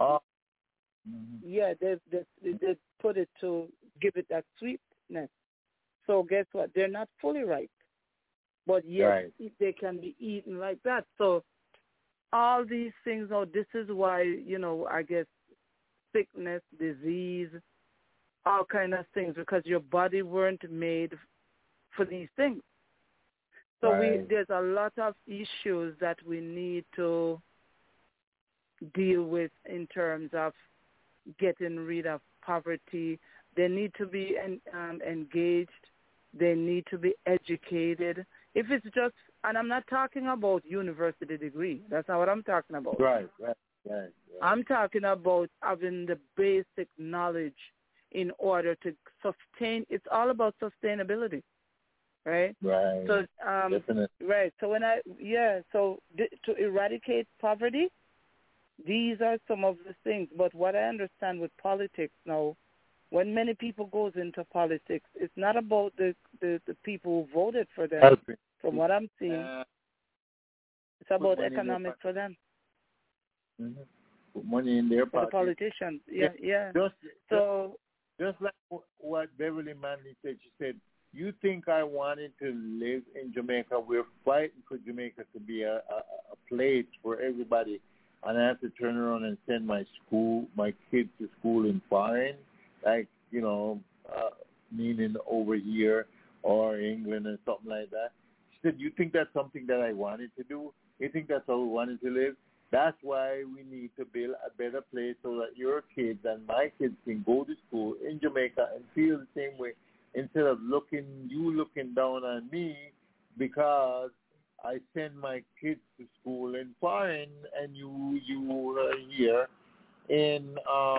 Yeah, they put it to give it that sweetness. So guess what? They're not fully ripe. But yet they can be eaten like that. So all these things, this is why, I guess sickness, disease, all kind of things, because your body weren't made for these things. So there's a lot of issues that we need to deal with in terms of getting rid of poverty. They need to be engaged. They need to be educated. If it's just, and I'm not talking about university degree. That's not what I'm talking about. Right. I'm talking about having the basic knowledge in order to sustain. It's all about sustainability. right? Right. So Definitely. right. So to eradicate poverty, these are some of the things. But what I understand with politics now, when many people goes into politics, it's not about the people who voted for them. Helping. From what I'm seeing, it's about money in their economics for them. Mm-hmm. Put money in their For the pocket. politicians. Yeah. Just like what Beverly Manley said, she said, you think I wanted to live in Jamaica? We're fighting for Jamaica to be a place for everybody, and I have to turn around and send my kids to school in foreign, like, meaning over here or England or something like that. She said, you think that's something that I wanted to do? You think that's how we wanted to live? That's why we need to build a better place so that your kids and my kids can go to school in Jamaica and feel the same way, instead of you looking down on me because I send my kids to school in foreign and you are here in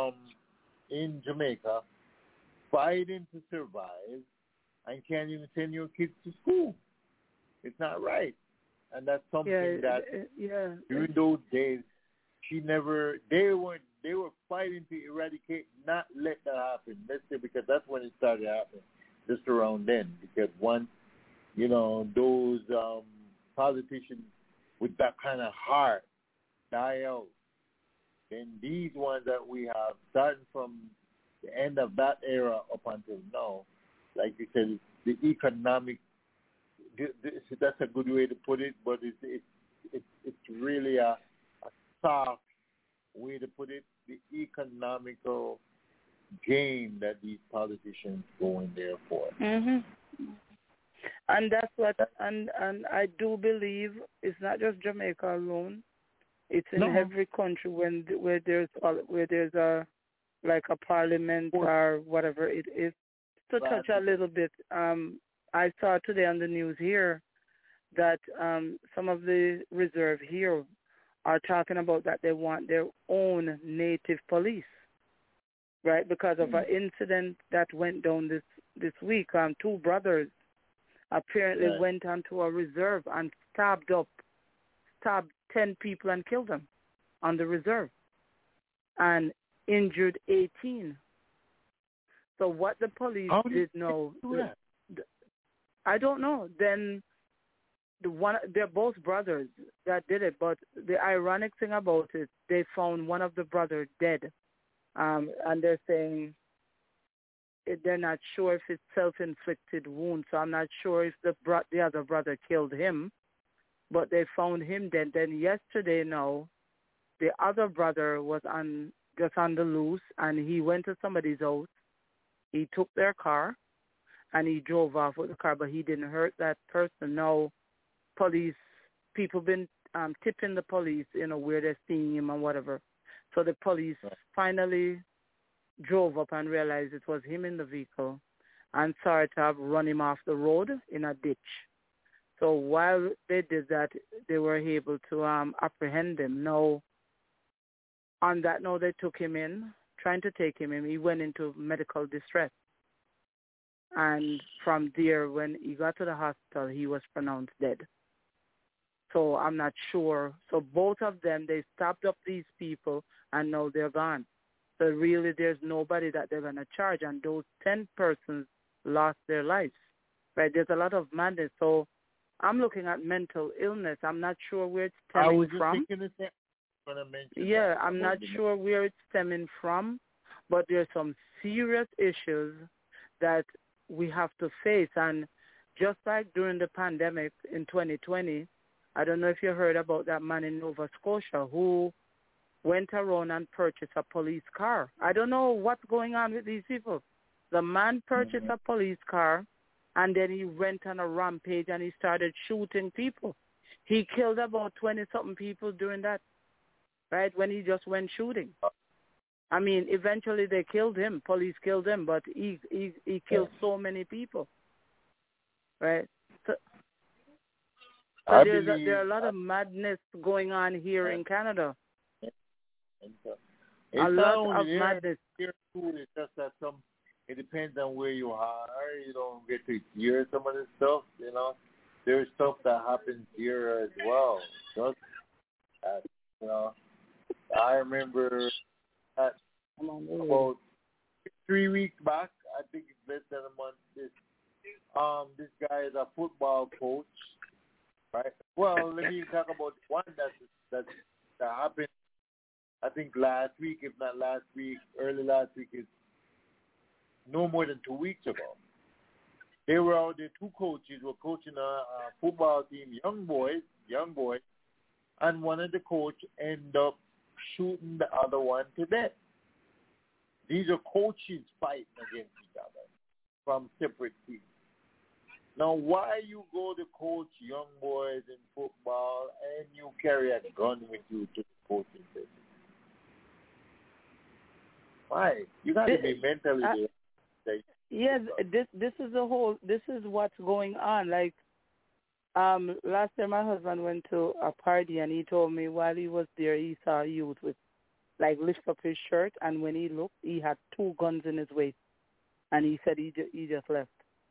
Jamaica fighting to survive and can't even send your kids to school. It's not right. And that's something that during those days they were fighting to eradicate, not let that happen. Let's say, because that's when it started happening, just around then. Because once, those politicians with that kind of heart die out, then these ones that we have, starting from the end of that era up until now, like you said, the economic. That's a good way to put it, but it's really a soft way to put it. The economical gain that these politicians go in there for. Mm-hmm. And that's what, and I do believe it's not just Jamaica alone. It's in every country where there's a parliament or whatever it is. To touch a little bit, I saw today on the news here that some of the reserve here are talking about that they want their own native police, right? Because of an incident that went down this week. 2 brothers apparently went onto a reserve and stabbed 10 people and killed them on the reserve and injured 18. So what the police did know, I don't know. Then they're both brothers that did it, but the ironic thing about it, they found one of the brothers dead, and they're saying they're not sure if it's self-inflicted wound. So I'm not sure if the other brother killed him, but they found him dead. Then yesterday, the other brother was just on the loose, and he went to somebody's house. He took their car, and he drove off with the car, but he didn't hurt that person. Now, people been tipping the police, where they're seeing him and whatever. So the police finally drove up and realized it was him in the vehicle and sorry to have run him off the road in a ditch. So while they did that, they were able to apprehend him. Now, on that note, they took him in, trying to take him in. He went into medical distress. And from there, when he got to the hospital, he was pronounced dead. So I'm not sure. So both of them, they stopped up these people, and now they're gone. So really, there's nobody that they're going to charge. And those 10 persons lost their lives. Right? There's a lot of madness. So I'm looking at mental illness. I'm not sure where it's stemming from. I'm not sure where it's stemming from, but there's some serious issues that we have to face. And just like during the pandemic in 2020, I don't know if you heard about that man in Nova Scotia who went around and purchased a police car. I don't know what's going on with these people. The man purchased a police car, and then he went on a rampage and he started shooting people. He killed about 20-something people during that, right, when he just went shooting. I mean, eventually they killed him. Police killed him, but he killed so many people, right? So there are a lot of madness going on here in Canada. A lot of madness. It's just that it depends on where you are. You don't get to hear some of the stuff, you know. There's stuff that happens here as well. Just, you know, I remember about 3 weeks back, I think it's less than a month, this guy is a football coach, right? Well, let me talk about one that happened, I think last week, if not last week, early last week, is no more than 2 weeks ago. They were out there, two coaches were coaching a football team, young boys, and one of the coach ended up shooting the other one to death. These are coaches fighting against each other from separate teams. Now, why you go to coach young boys in football and you carry a gun with you to the coaching session? Why? You got to be mentally there. Yes, this is what's going on. Like, last time my husband went to a party and he told me while he was there he saw a youth with, like, lift up his shirt, and when he looked, he had 2 guns in his waist, and he said he just left.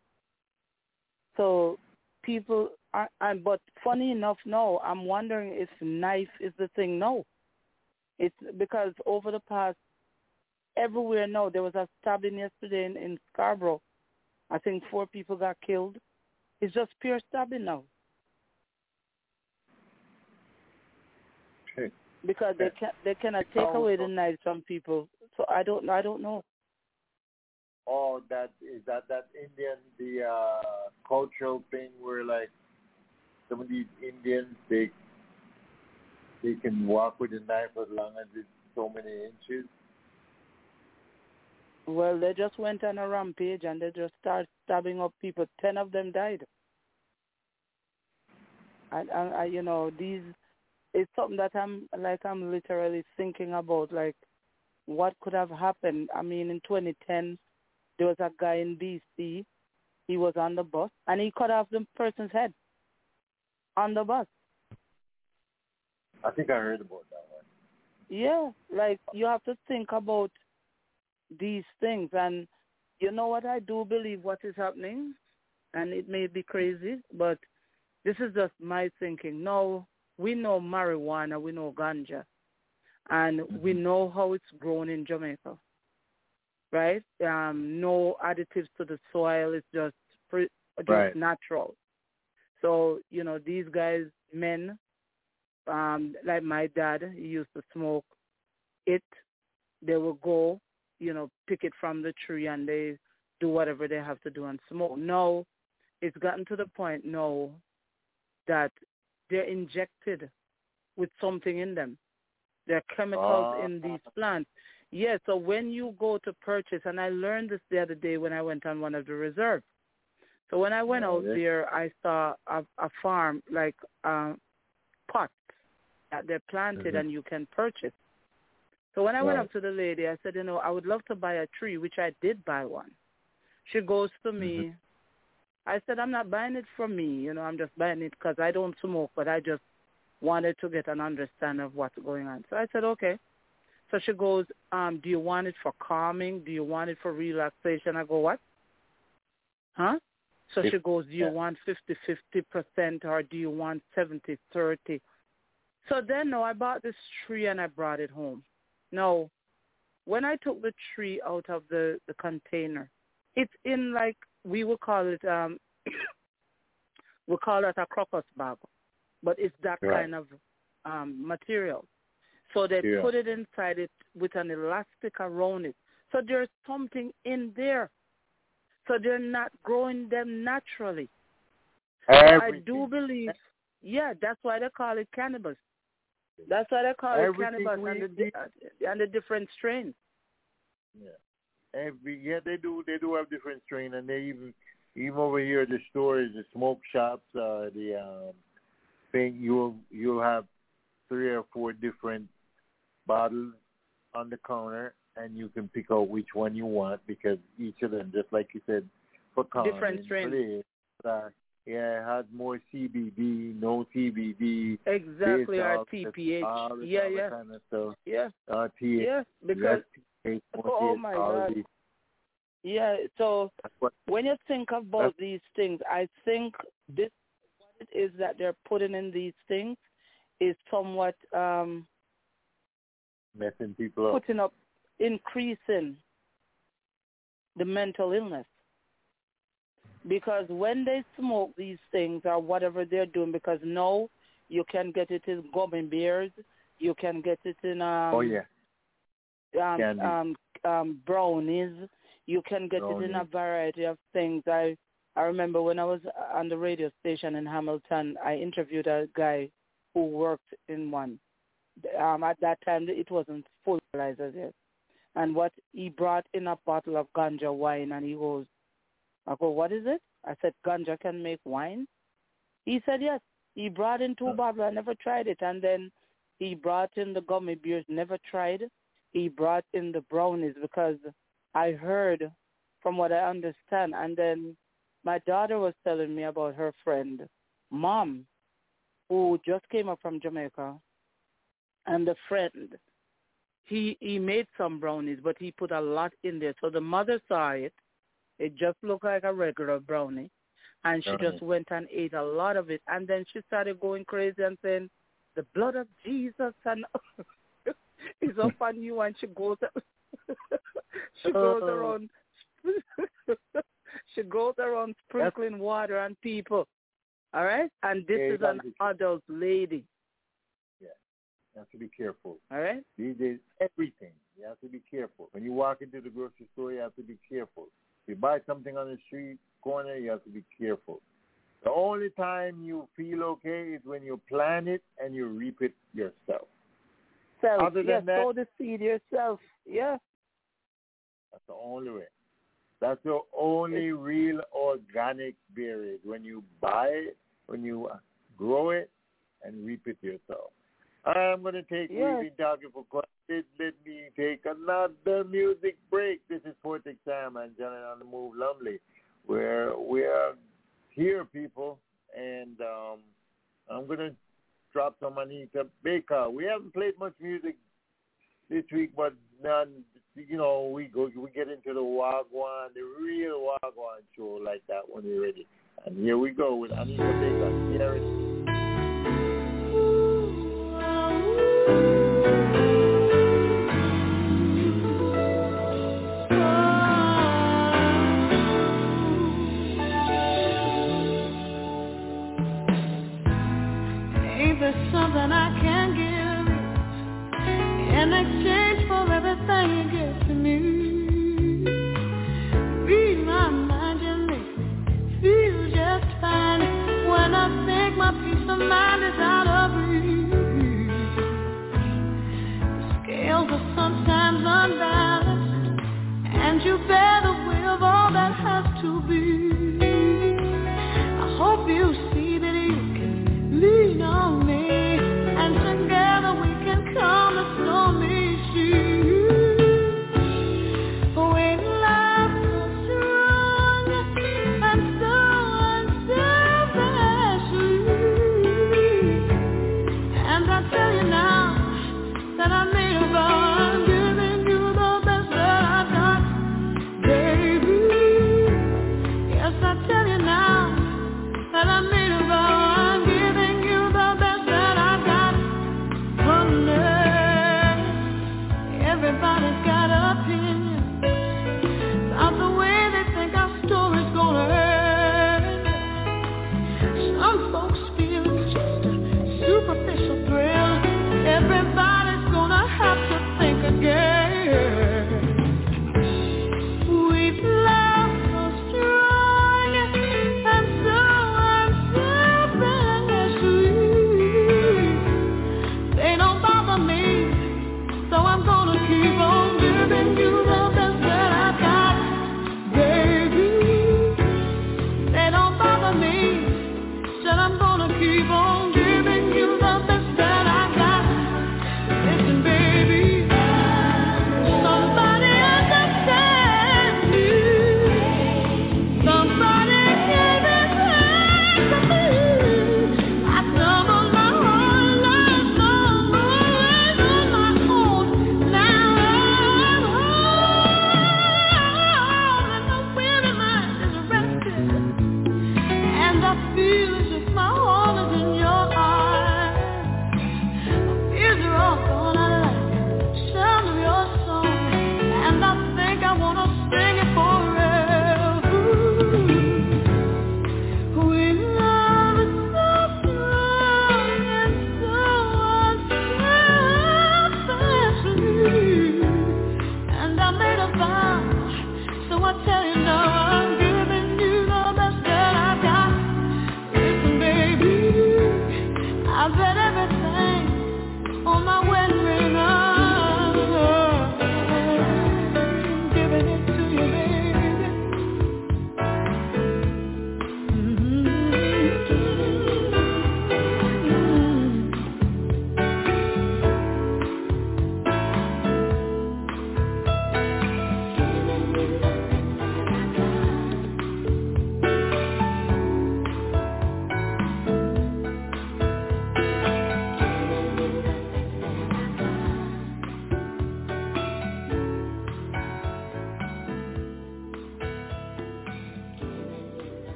So people, but funny enough, no, I'm wondering if knife is the thing. No, it's because over the past, everywhere, no, there was a stabbing yesterday in Scarborough. I think 4 people got killed. It's just pure stabbing now. Okay. Because they cannot take away the knives from people. So I don't know. Oh, that Indian, the cultural thing where, like, some of these Indians, they can walk with a knife as long as it's so many inches. Well, they just went on a rampage and they just started stabbing up people. 10 of them died. I you know, it's something that I'm literally thinking about, like, what could have happened. I mean, in 2010, there was a guy in BC. He was on the bus, and he cut off the person's head on the bus. I think I heard about that one. Yeah, like, you have to think about these things. And you know what, I do believe what is happening, and it may be crazy, but this is just my thinking. No, we know marijuana, we know ganja, and we know how it's grown in Jamaica, right? No additives to the soil. It's just right. Natural. So, you know, these guys, men, like my dad, he used to smoke it. They will go, you know, pick it from the tree, and they do whatever they have to do and smoke. No, it's gotten to the point now that they're injected with something in them. There are chemicals in these plants. Yeah, so when you go to purchase, and I learned this the other day when I went on one of the reserves. So when I went out there, I saw a farm, like pots that they're planted and you can purchase. So when I went up to the lady, I said, you know, I would love to buy a tree, which I did buy one. She goes to me. I said, I'm not buying it for me. You know, I'm just buying it because I don't smoke, but I just wanted to get an understanding of what's going on. So I said, okay. So she goes, do you want it for calming? Do you want it for relaxation? I go, what? Huh? So she goes, do you want 50% or do you want 70-30? So then, no, I bought this tree and I brought it home. No, when I took the tree out of the container, it's in, like, we would call it, we call it a crocus bag, but it's that kind of material. So they put it inside it with an elastic around it. So there's something in there. So they're not growing them naturally. So I do believe, that's why they call it cannabis. That's why they call it cannabis and the different strains. Yeah. They do have different strains, and they even over here the stores, the smoke shops, the thing you'll have 3 or 4 different bottles on the counter, and you can pick out which one you want because each of them, just like you said, for calming, different strains. It has more CBD, no CBD. Exactly, or TPH. All kind of stuff. Yeah. TH, because, TH, oh my God. Yeah, so when you think about these things, I think this what it is that they're putting in these things is somewhat messing people up. Putting up, increasing the mental illness. Because when they smoke these things or whatever they're doing, because now you can get it in gummy bears, you can get it in brownies, you can get it in a variety of things. I remember when I was on the radio station in Hamilton, I interviewed a guy who worked in one. At that time, it wasn't full legalized as yet. And what he brought in a bottle of ganja wine, and he goes, I go, what is it? I said, ganja can make wine? He said, yes. He brought in 2 bottles. I never tried it. And then he brought in the gummy bears, never tried. He brought in the brownies because I heard from what I understand. And then my daughter was telling me about her friend, Mom, who just came up from Jamaica. And the friend, he made some brownies, but he put a lot in there. So the mother saw it. It just looked like a regular brownie. And she just went and ate a lot of it. And then she started going crazy and saying, the blood of Jesus and is up on you. And she goes around she goes around sprinkling water on people. All right? And this is an adult lady. Yeah. You have to be careful. All right? These days, everything. You have to be careful. When you walk into the grocery store, you have to be careful. If you buy something on the street corner, you have to be careful. The only time you feel okay is when you plant it and you reap it yourself. Other than that, sow the seed yourself. Yeah. That's the only way. That's the only real organic berry. When you buy it, when you grow it, and reap it yourself. I'm going to take, we've been talking for quite a bit. Let me take another music break. This is Poetic Sam and Johnny on the Move Lumley, where we are here, people, and I'm going to drop some Anita Baker. We haven't played much music this week, but we get into the Wagwan, the real Wagwan show like that when we're ready. And here we go with Anita Baker. Here it is. Ain't there something I can give in exchange for everything you give to me? Read my mind, you make me feel just fine when I think my peace of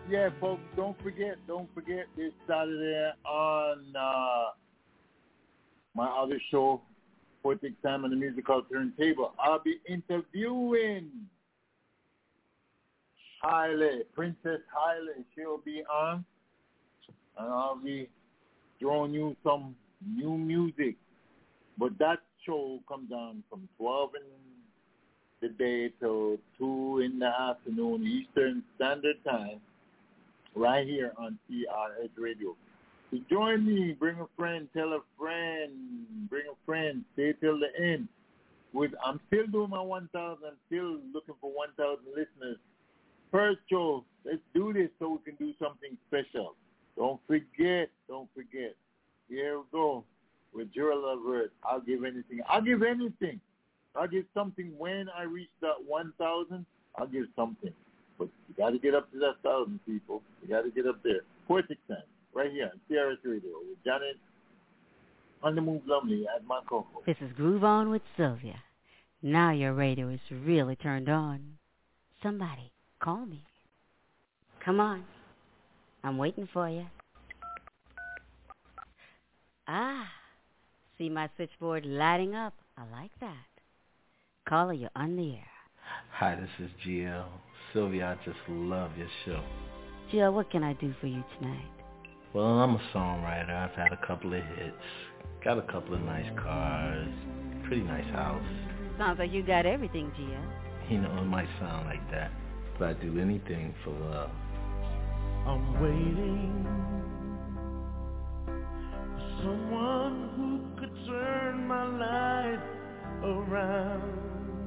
yeah, folks, don't forget this Saturday on my other show, Poetic Sam and the Musical Turntable. I'll be interviewing Princess Haile. She'll be on, and I'll be throwing you some new music. But that show comes on from 12 in the day till 2 in the afternoon Eastern Standard Time, right here on CRS Radio. So join me, bring a friend, tell a friend, bring a friend, stay till the end. I'm still doing my 1,000, I'm still looking for 1,000 listeners. First show, let's do this so we can do something special. Don't forget. Here we go with Gerald Levert. I'll give anything. I'll give something when I reach that 1,000. I'll give something. But you got to get up to that 1,000, people. You got to get up there. Poetic Time, right here on CRS Radio with Janet on the Move Lumley at my co-host. This is Groove On with Sylvia. Now your radio is really turned on. Somebody, call me. Come on. I'm waiting for you. See my switchboard lighting up. I like that. Caller, you're on the air. Hi, this is GL. Sylvia, I just love your show. Jill, what can I do for you tonight? Well, I'm a songwriter. I've had a couple of hits. Got a couple of nice cars. Pretty nice house. Sounds like you got everything, GL. You know, it might sound like that, but I'd do anything for love. I'm waiting for someone who could turn my life around.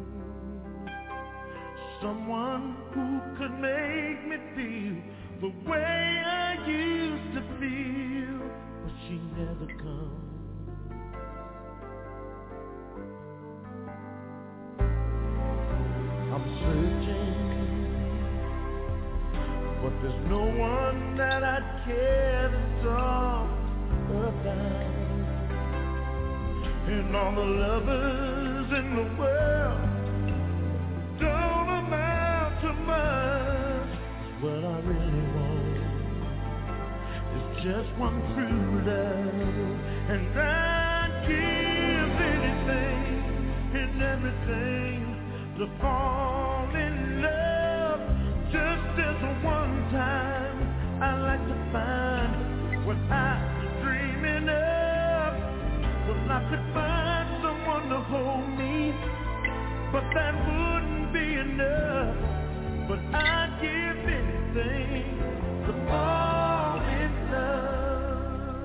Someone who could make me feel the way I used to feel, but she never comes. I'm searching, but there's no one that I care to talk about. And all the lovers in the world don't amount to much. What I really want is just one true love, and I'd give anything and everything to fall in love. Just as a one time, I like to find what I'm dreaming of. Well, I could find someone to hold me, but that wouldn't be enough. But I'd give anything to fall in love.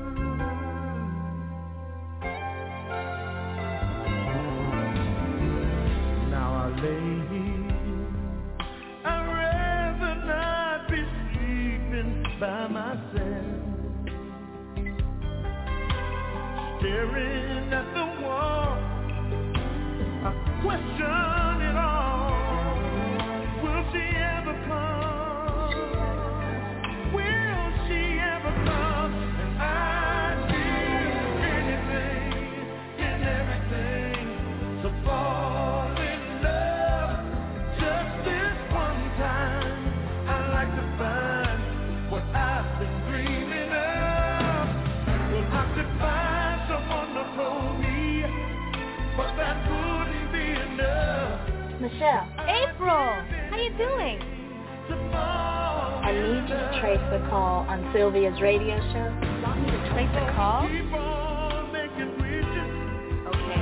Now I lay here, I'd rather not be sleeping by myself, staring at the wall. I question it all. Will she ever come? Will she ever come? And I'd give anything and everything to fall in love. Just this one time, I like to find what I've been dreaming of. Well, I could find someone to hold me, but that wouldn't be enough. Michelle. April, how you doing? I need you to trace the call on Sylvia's radio show. You want me to trace the call? Okay.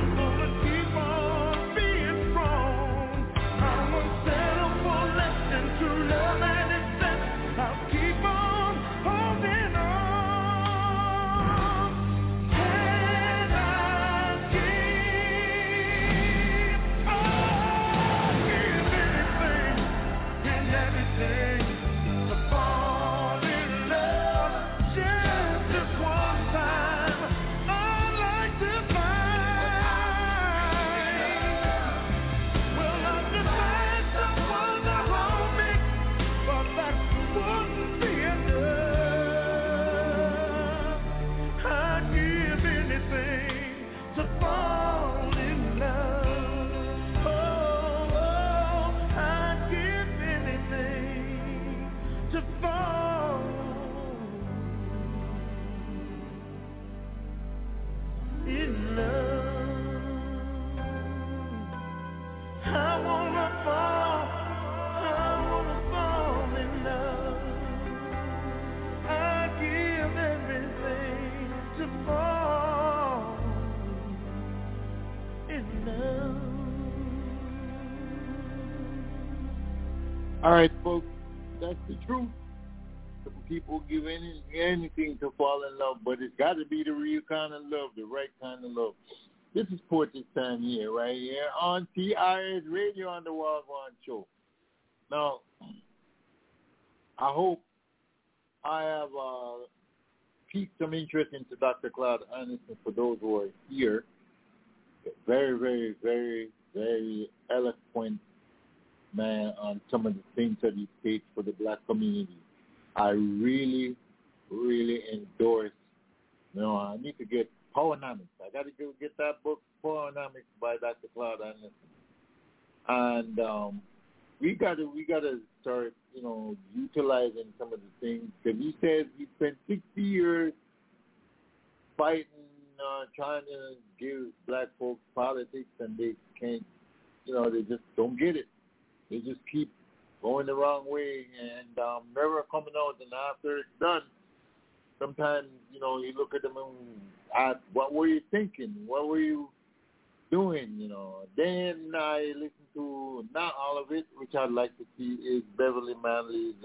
To fall in love, just this one time. All right, folks, that's the truth. Some people give anything to fall in love, but it's got to be the real kind of love, the right kind of love. This is Poetic Time here, right here on TRS Radio on the Wagwan Show. Now, I hope I have piqued some interest into Dr. Claude Anderson for those who are here. Very, very, very, very eloquent man on some of the things that he states for the black community. I really, really endorse. I need to get Powernomics. I got to go get that book, Powernomics by Dr. Claude Anderson. And we got to start, utilizing some of the things. Because he says he spent 60 years fighting, trying to give black folks politics, and they can't, they just don't get it. They just keep going the wrong way and never coming out. And after it's done, sometimes, you look at them and ask, what were you thinking? What were you doing? Then I listen to, not all of it, which I'd like to see, is Beverly Manley's.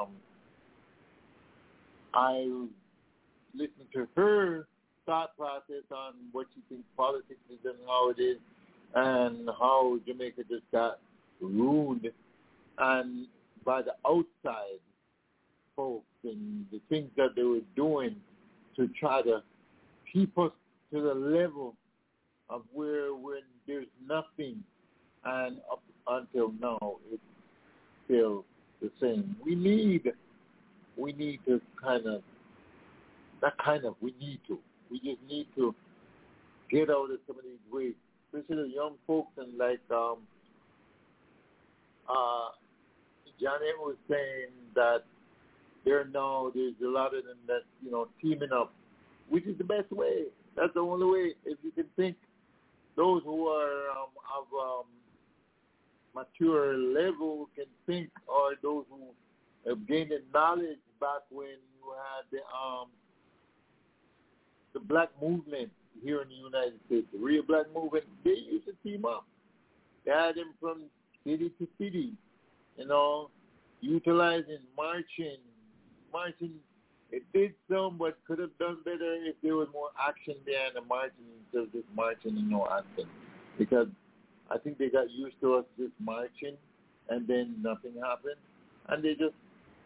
I listened to her thought process on what she thinks politics is and how it is, and how Jamaica just got ruined and by the outside folks and the things that they were doing to try to keep us to the level of where when there's nothing, and up until now it's still the same. We need to we just need to get out of some of these ways, especially the young folks. And like Janet was saying that there's a lot of them that, teaming up, which is the best way. That's the only way. If you can think, those who are of mature level can think, or those who have gained the knowledge back when you had the black movement here in the United States, the real black movement, they used to team up. They had them from city to city, utilizing, marching. It did some, but could have done better if there was more action behind the marching instead of just marching and no action. Because I think they got used to us just marching and then nothing happened. And they just,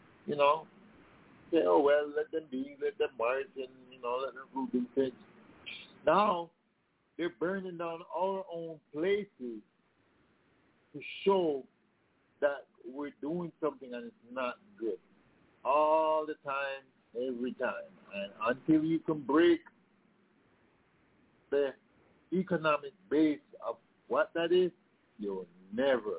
say, oh, well, let them be, let them march and, let them do things. Now, they're burning down our own places to show that we're doing something and it's not good. All the time, every time. And until you can break the economic base of what that is, you'll never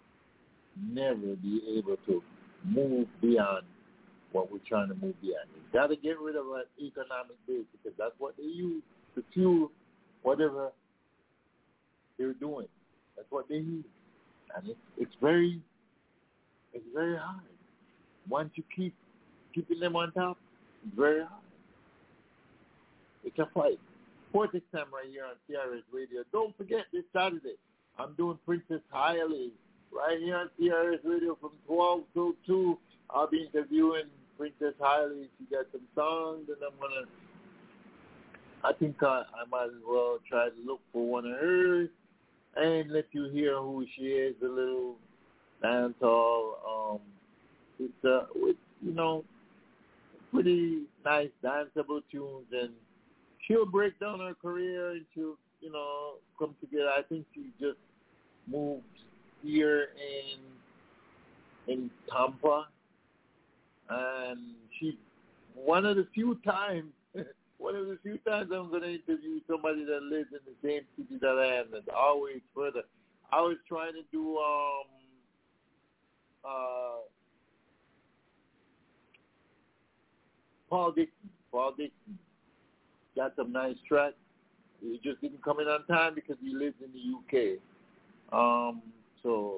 be able to move beyond what we're trying to move beyond. You've got to get rid of that economic base, because that's what they use to fuel whatever they're doing. That's what they use. And it's very hard. Once you keep keeping them on top, it's very hard. It's a fight. Poetic Time right here on TRS Radio. Don't forget, this Saturday, I'm doing Princess Hailey right here on TRS Radio from 12 till 2. I'll be interviewing Princess Hailey. She got some songs, and I think I might as well try to look for one of hers and let you hear who she is, a little dancehall. It's with, pretty nice danceable tunes, and she'll break down her career and she'll, come together. I think she just moved here in Tampa, and she's one of the few times I'm going to interview somebody that lives in the same city that I am, and always further. I was trying to do Paul Dixon got some nice tracks. He just didn't come in on time because he lives in the UK. So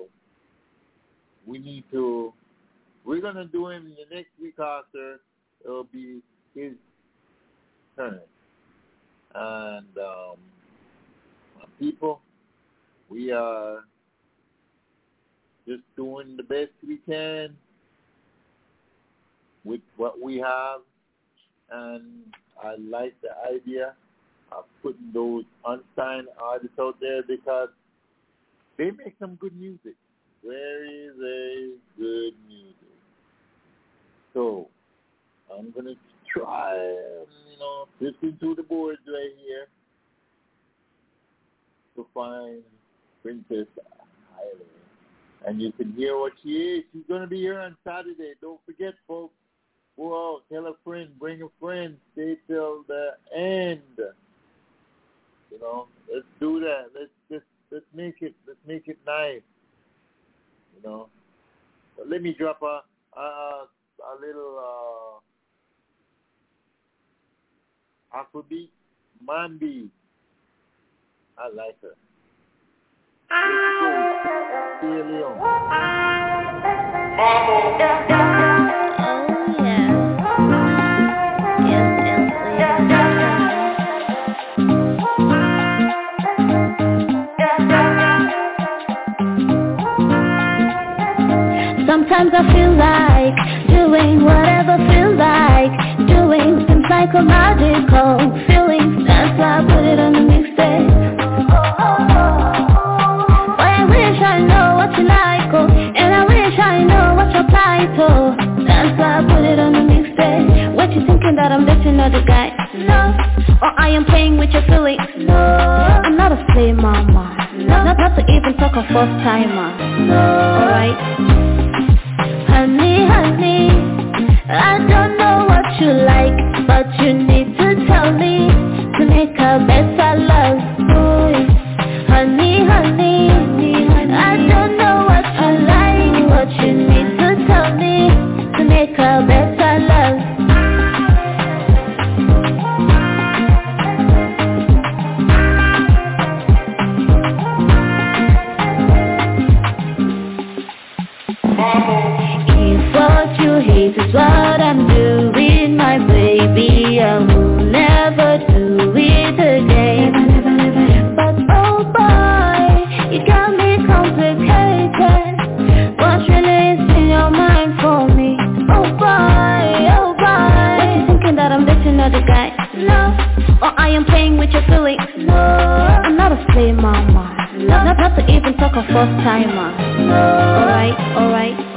we're going to do him the next week after. It'll be his turn. And people, we are just doing the best we can with what we have. And I like the idea of putting those unsigned artists out there because they make some good music. Very good music. So I'm going to try, flipping through the boards right here to find Princess Island. And you can hear what she is. She's going to be here on Saturday. Don't forget, folks. Go out, tell a friend, bring a friend, stay till the end. Let's do that. Let's make it nice. But let me drop a little Afrobeat, Mambi. I like her. Let's go. Sierra Leone. Sometimes I feel like doing whatever feels like doing seems like a magical feeling. That's why I put it on the mixtape. But I wish I know what you like, and I wish I know what you apply to. That's why I put it on the mixtape. What you thinking that I'm dating other guy? No. Or I am playing with your feelings? No. I'm not a slave mama. No. Not to even talk a first timer. No. Alright. Honey, I don't know what you like, but you need to tell me to make a better love. Honey, I don't know what you like, but you need to tell me to make a better love. This is what I'm doing, my baby. I will never do it again. But oh boy, you got me complicated. What really is in your mind for me? Oh boy. What you thinking that I'm dating other guy? No. Or I am playing with your feelings? No. I'm not a slave mama. No. Not to even talk a first timer. No. Alright.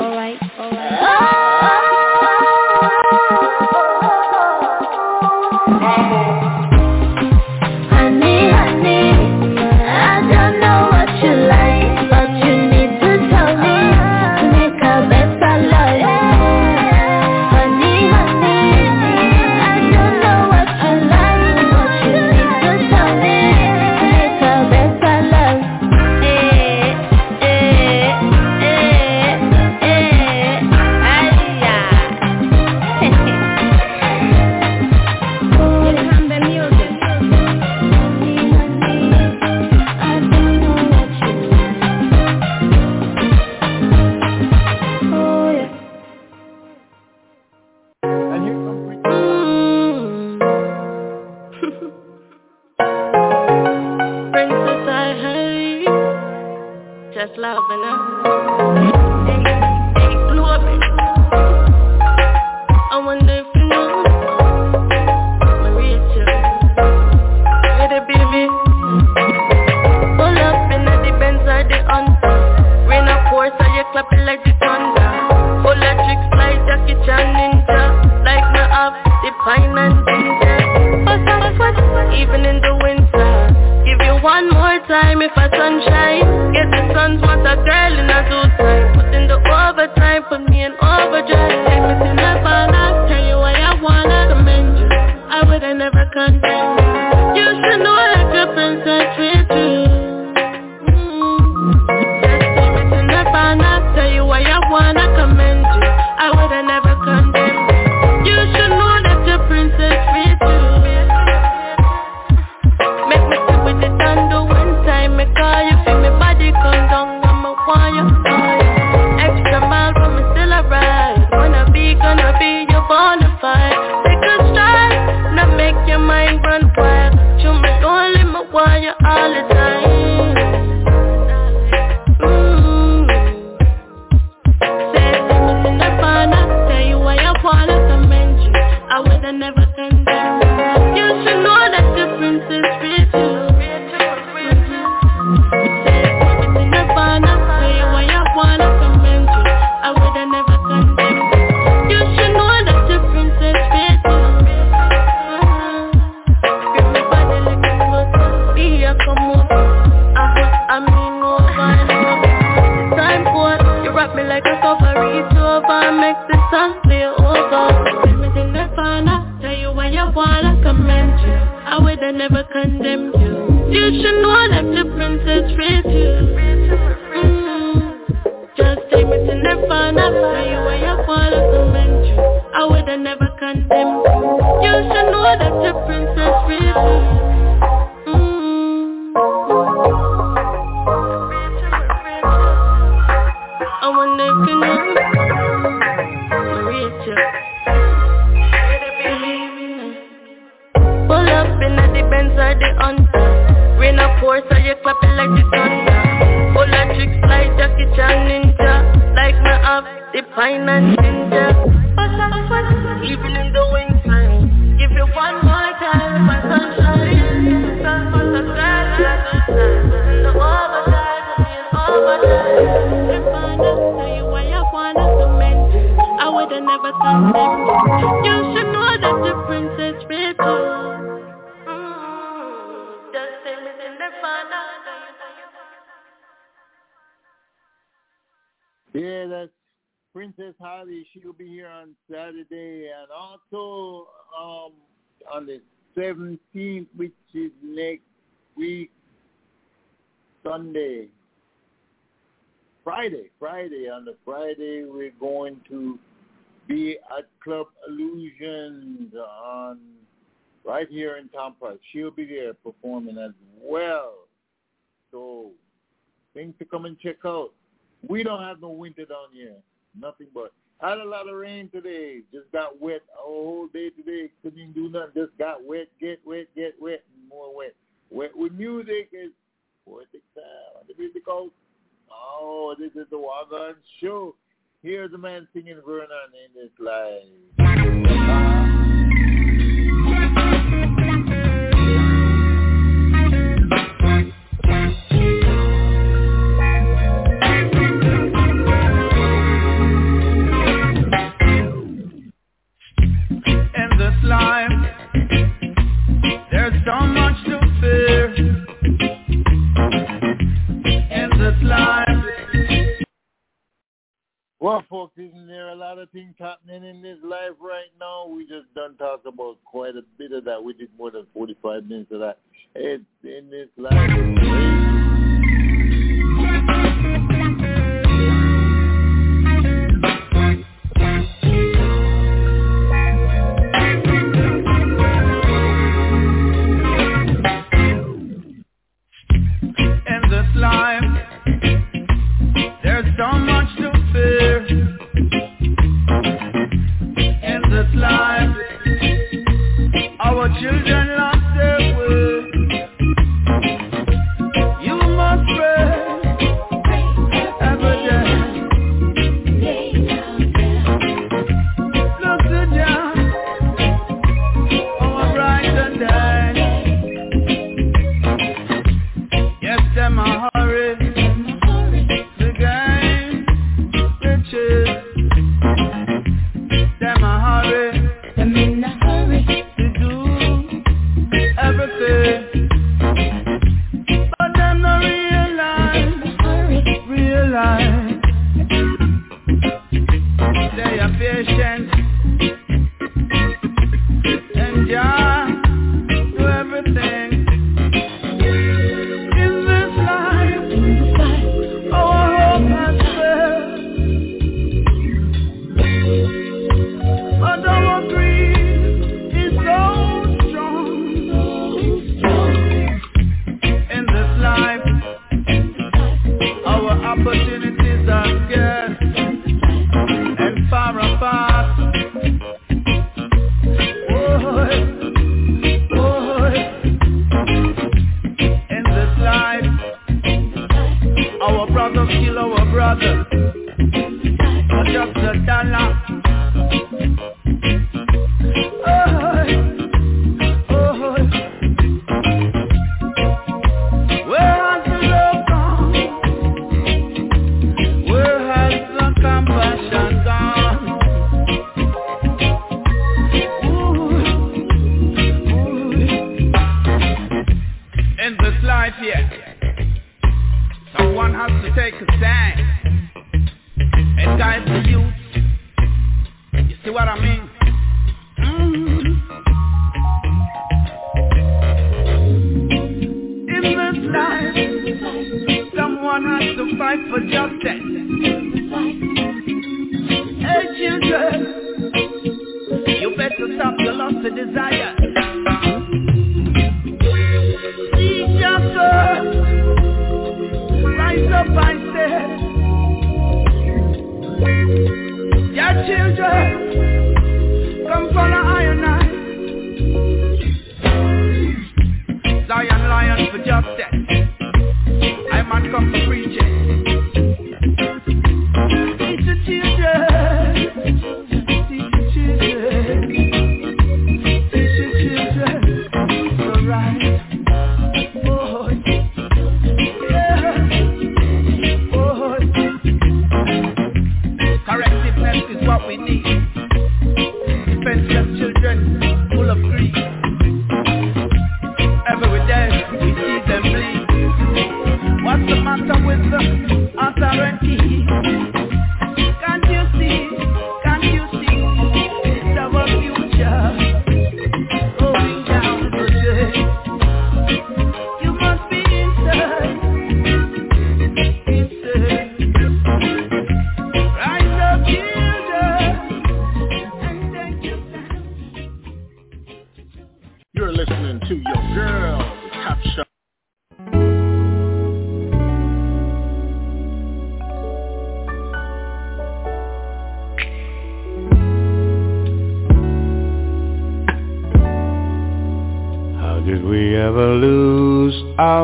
Extra mile, but me still a ride. me like a cover, reach over, make the sun play over. Tell me till the final, tell you why you wanna commend you. I would have never condemned you. You should know that the princess raised you. Just take me till the final, tell you why you wanna commend you. I would have never condemned you. You should know that the princess raised you. I wonder if you know Rachel. Pull up in the Benz or the Hunter. Rain of force so you clap it like the thunder. Full of tricks like Jackie Chan Ninja. Like me up the pine and ginger. Even in the winter, give you one more time my sunshine. Sun for the sky, in the overdrive, in overdrive. Tell you why I wanna commend you. I would've never condemned you. You should know that the princess raped you. Just say me in the final. Yeah, that's Princess Holly. She'll be here on Saturday, and also on the 17th, which is next week, Sunday. Friday. On the Friday, we're going to be at Club Illusions right here in Tampa. She'll be there performing as well. So things to come and check out. We don't have no winter down here. Nothing but. Had a lot of rain today. Just got wet a whole day today. Couldn't do nothing. Just got wet, get wet, and more wet. Wet with music is Poetic Sound. The music goes. Oh, this is the Wagon Show. Here's a man singing Vernon in this live. In this life, there's so much to fear. In this life. Well, folks, isn't there a lot of things happening in this life right now? We just done talk about quite a bit of that. We did more than 45 minutes of that. It's in this life. In this life, there's so much to fear. In this life, our children lost their way. You must pray every day. Look to Jah, our brighter day. Yes, them a hurry to gain riches. Them a hurry, them in a hurry to do everything. But them no realize they are patient and Jah do everything. In this life, our hope has failed, but our greed is so strong. In this life, our opportunities are scarce and far apart. In this life, our brothers kill our brothers for just a dollar. Where has the love gone? Where has the compassion gone? In this life, yeah, someone has to take a stand See what I mean? In this life, someone has to fight for justice. Hey children, you better stop your lust to desire. Teach your girl, rise up and stand. Your children, come follow iron eye. Zion lion for justice. I man come to preach it. Teach the children. Teach the children. Teach the children. So right. Oh, yeah. Oh. Correctiveness is what we need. Defenseless children full of greed. Every day we see them bleed. What's the matter with the authority? Can't you see? Can't you see? It's our future going down the drain. You must be inside. Rise up, children, and take your time. You're listening to your girl, Top Shot. How did we ever lose our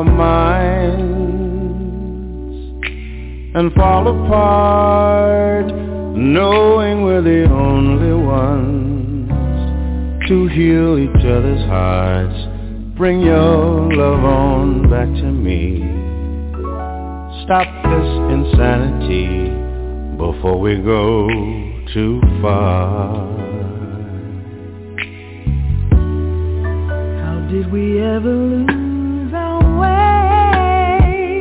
minds and fall apart, knowing we're the only ones to heal each other's hearts? Bring your love on back to me. Stop this insanity before we go too far. How did we ever lose our way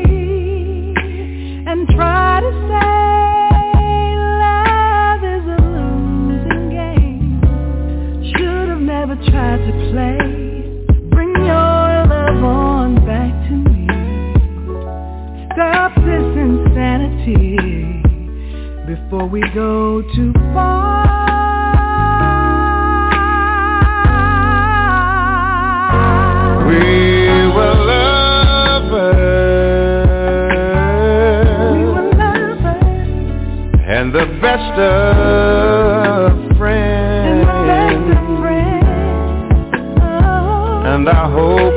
and try to say love is a losing game? Should have never tried to play. Bring your love on back to me. Stop this insanity before we go too far. We were lovers, and the best of friends. And I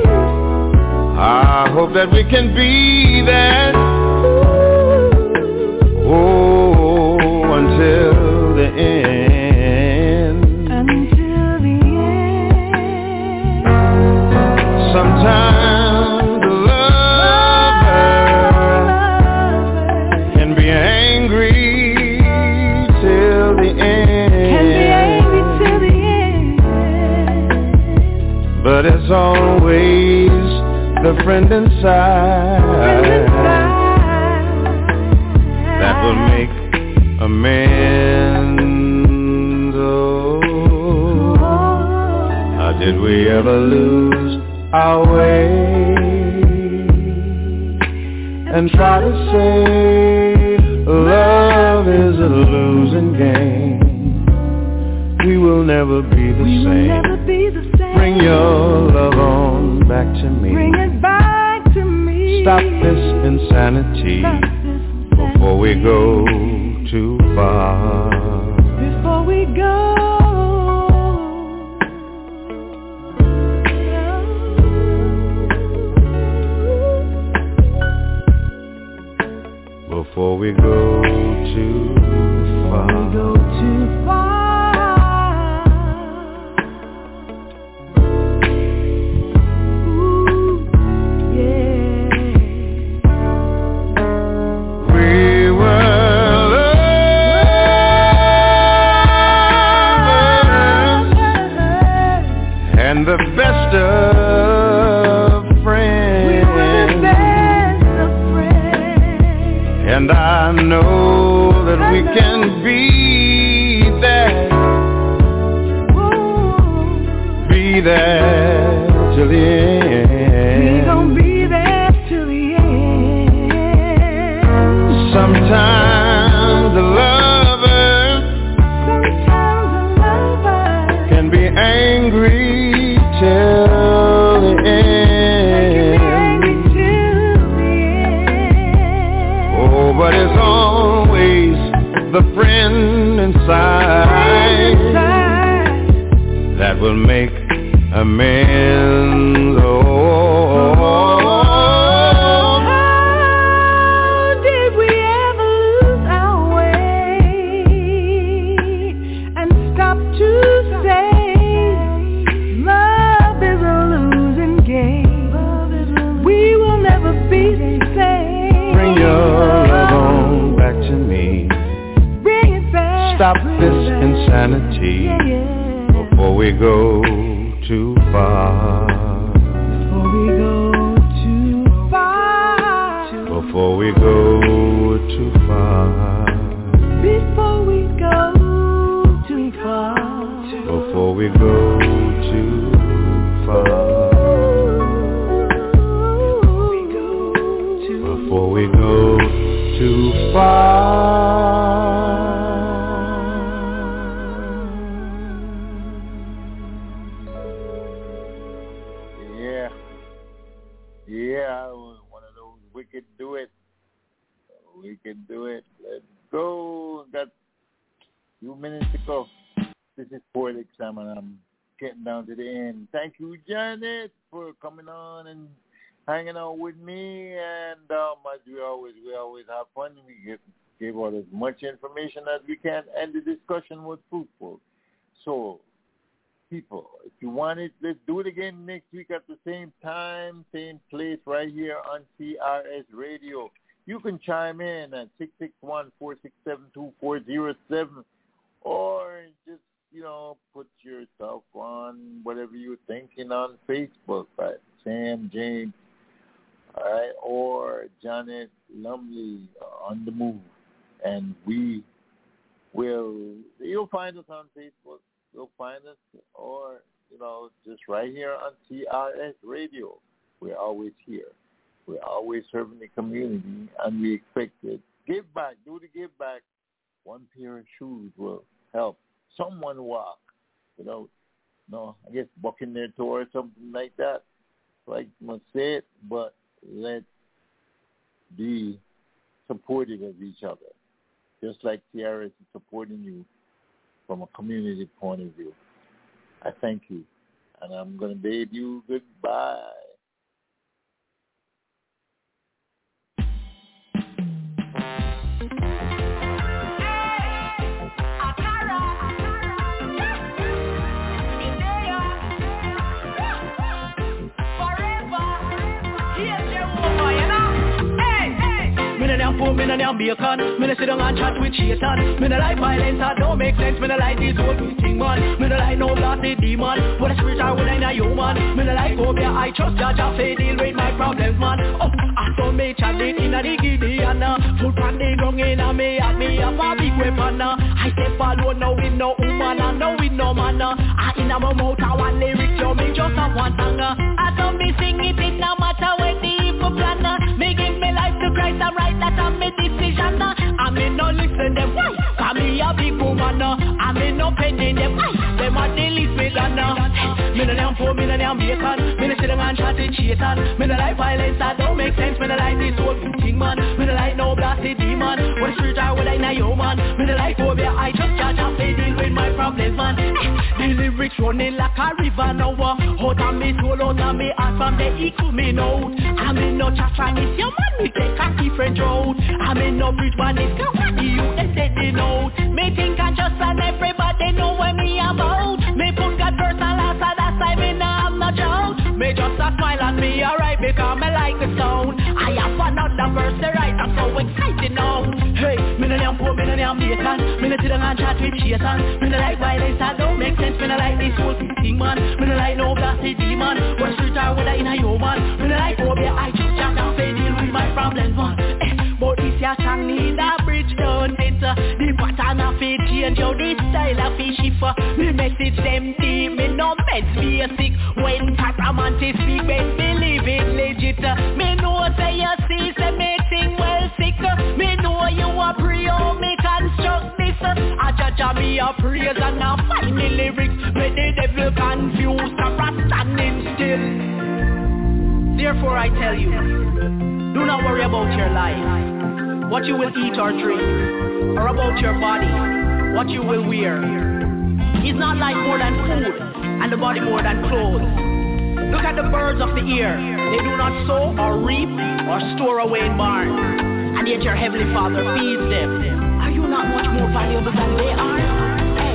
hope that we can be that. Oh, until the end. Until the end. Sometimes the lover can be angry till the end. Can be angry till the end. But it's always the friend inside that will make amends. Oh, how did we ever lose our way and try to say love is a losing game? We will never be the same. Bring your love on back to me. Bring it back to me. Stop this insanity before we go too far. Before we go. Before we go too far. Before we go too far. The best of friends. We were the best of friends. And I know that we can be that. be there till the end. We gon' be there till the end. Sometimes a lover can be angry till the end. Oh, but it's always the friend inside that will make amends. How did we ever lose our way and stop to say love is a losing game? We will never be the same. Bring your love on back to me. Bring it back. Stop this insanity before we go too far. Before we go too far. Before we go too far. Before we go too far. Before we go too far. Before we go too far. We can do it. Let's go. Got a few minutes to go. This is Poetic Sam, and I'm getting down to the end. Thank you, Janet, for coming on and hanging out with me. And as we always have fun. We give out as much information as we can, and the discussion was fruitful. So, people, if you want it, let's do it again next week at the same time, same place, right here on CRS Radio. You can chime in at 661-467-2407 or just, put yourself on whatever you're thinking on Facebook, right? Sam James, all right, or Janet Lumley on the move. And you'll find us on Facebook. You'll find us, or, just right here on CRS Radio. We're always here. We're always serving the community, and we expect it. Give back. Do the give back. One pair of shoes will help someone walk without, I guess, bucking their toe or something like that. Like I must say it, but let's be supportive of each other, just like CRS is supporting you from a community point of view. I thank you, and I'm going to bid you goodbye. Me no damn bacon. Me no sit down and chat with Satan. Me no like violence, that don't make sense. Me no like this old thing, man. Me no like no blasted demon. What a spirit I would in a human. Me no like go there, I trust Jaja say deal with my problems, man. Oh, I don't make chat it in a diggy and full pan the ground in a me have a big weapon. I step alone now with no woman and no with no man. I in a my mouth I want lyrics, you me just have one song. I don't be sing it, it no matter where the evil plan. Me give me life to Christ, I'm right, that I'm me decision. I me no listen them, why? Cause me a big woman. I me no penny them, why? Them a the least me done. Me no damn poor, me no damn bacon. Me no sit down and chat with Satan. Me no like violence, that don't make sense. Me no like this old thing, man. Me no like no blasted demon. What a spirit I would like na human. Me no like go where I just judge and say deal with my problems, man. The lyrics running like a river now. Out of me soul, out of me heart, from the equal me now. I me no chat and it's your man, we take a different road. I me no bridge, but it's company you said they know. Me think I just and everybody know what me about. Me put God first and last, and that's why me nah I'm not joke. Me just a smile at me, alright, because me like the sound. I have another verse to write, I'm so excited now. Hey, me no damn poor, me no damn bacon. Me no sit down and chat with Satan. Me no like violence, that don't make sense. Me no like this whole thing, man. Me no like no blasted demon. What street are with in a human. Me no like go where I just chat and say deal with my problems, man. But this your song need a bridge down it. The pattern of it change, how this style of it shift. Me message them deep, me no no meds basic. When Taramanti speak, best believe it legit. Me know say you see, say me thing well sick. Me know you a pray, oh me construct this. I judge me a praise and I find the lyrics. Make the devil confused, stop standing still. Therefore I tell you, do not worry about your life, what you will eat or drink, or about your body, what you will wear. Is not life more than food, and the body more than clothes? Look at the birds of the air. They do not sow or reap or store away in barns, and yet your heavenly Father feeds them. Are you not much more valuable than they are?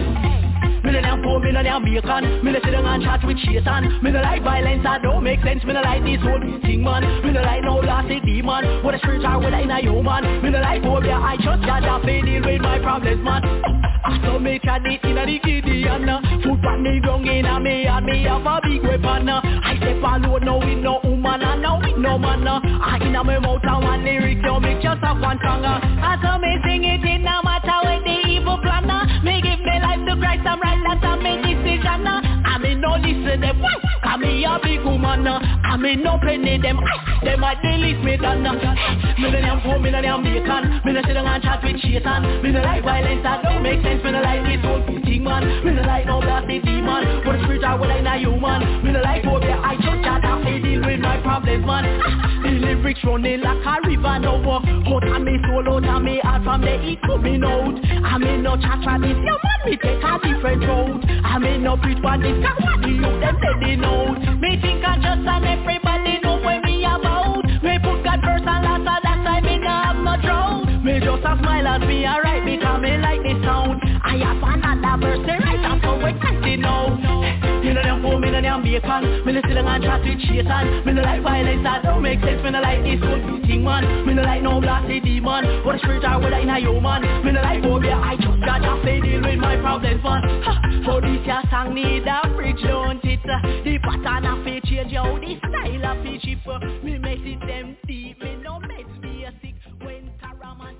Me no damn poor, me no damn bacon. Me no sit down and chat with Satan. Me no like violence, that don't make sense. Me no like this whole thing, man. Me no like no lasting demon. What a spirit are, what I in a human. Me no like phobia, I just Jaja pay deal with my problems, man. So me can eat in a the Gideon. Food pan me ground in a me and me have a big weapon. I step alone now with no woman and now with no man. I in a me mouth and one lyric, you make just have one song. And so me sing it in no matter what the evil plan. Me give me life to Christ, I'm right, that's a me decision. I me no listen them, I me a big woman. I me no penny them, them a delete me done. Me no damn poor, me no damn bacon. Me no sit down and chat with Satan. Me no like violence, that don't make sense. Me no like this whole thing, man. Me no like no blasted demon. What a spirit are, what I in a human. Me no like phobia, I just chat and say deal with my problems, man. The lyrics running like a river now. Out of me soul, out of me heart, from the east coming out. I me no chat for this, you man, me take a different road. I me no preach for this, cause what the youth them say they know. Me think I just and everybody know where me about. Me put God first and last, and that's why me no have no drought. Me just a smile and be alright because me like the sound. I have another verse to write, I'm so excited now. Me no damn poor, me no damn bacon. Me no sit down and chat with Satan. Me no like violence, that don't make sense. Me no like this whole thing, man. Me no like no blasted demon. What a spirit are, what I in a human. Me no like phobia, I just got to say deal with my problems, man. For this your song need a bridge, don't it? The pattern of it change, how the style of it cheap. Me make it them deep, me no mess me a sick. When Taraman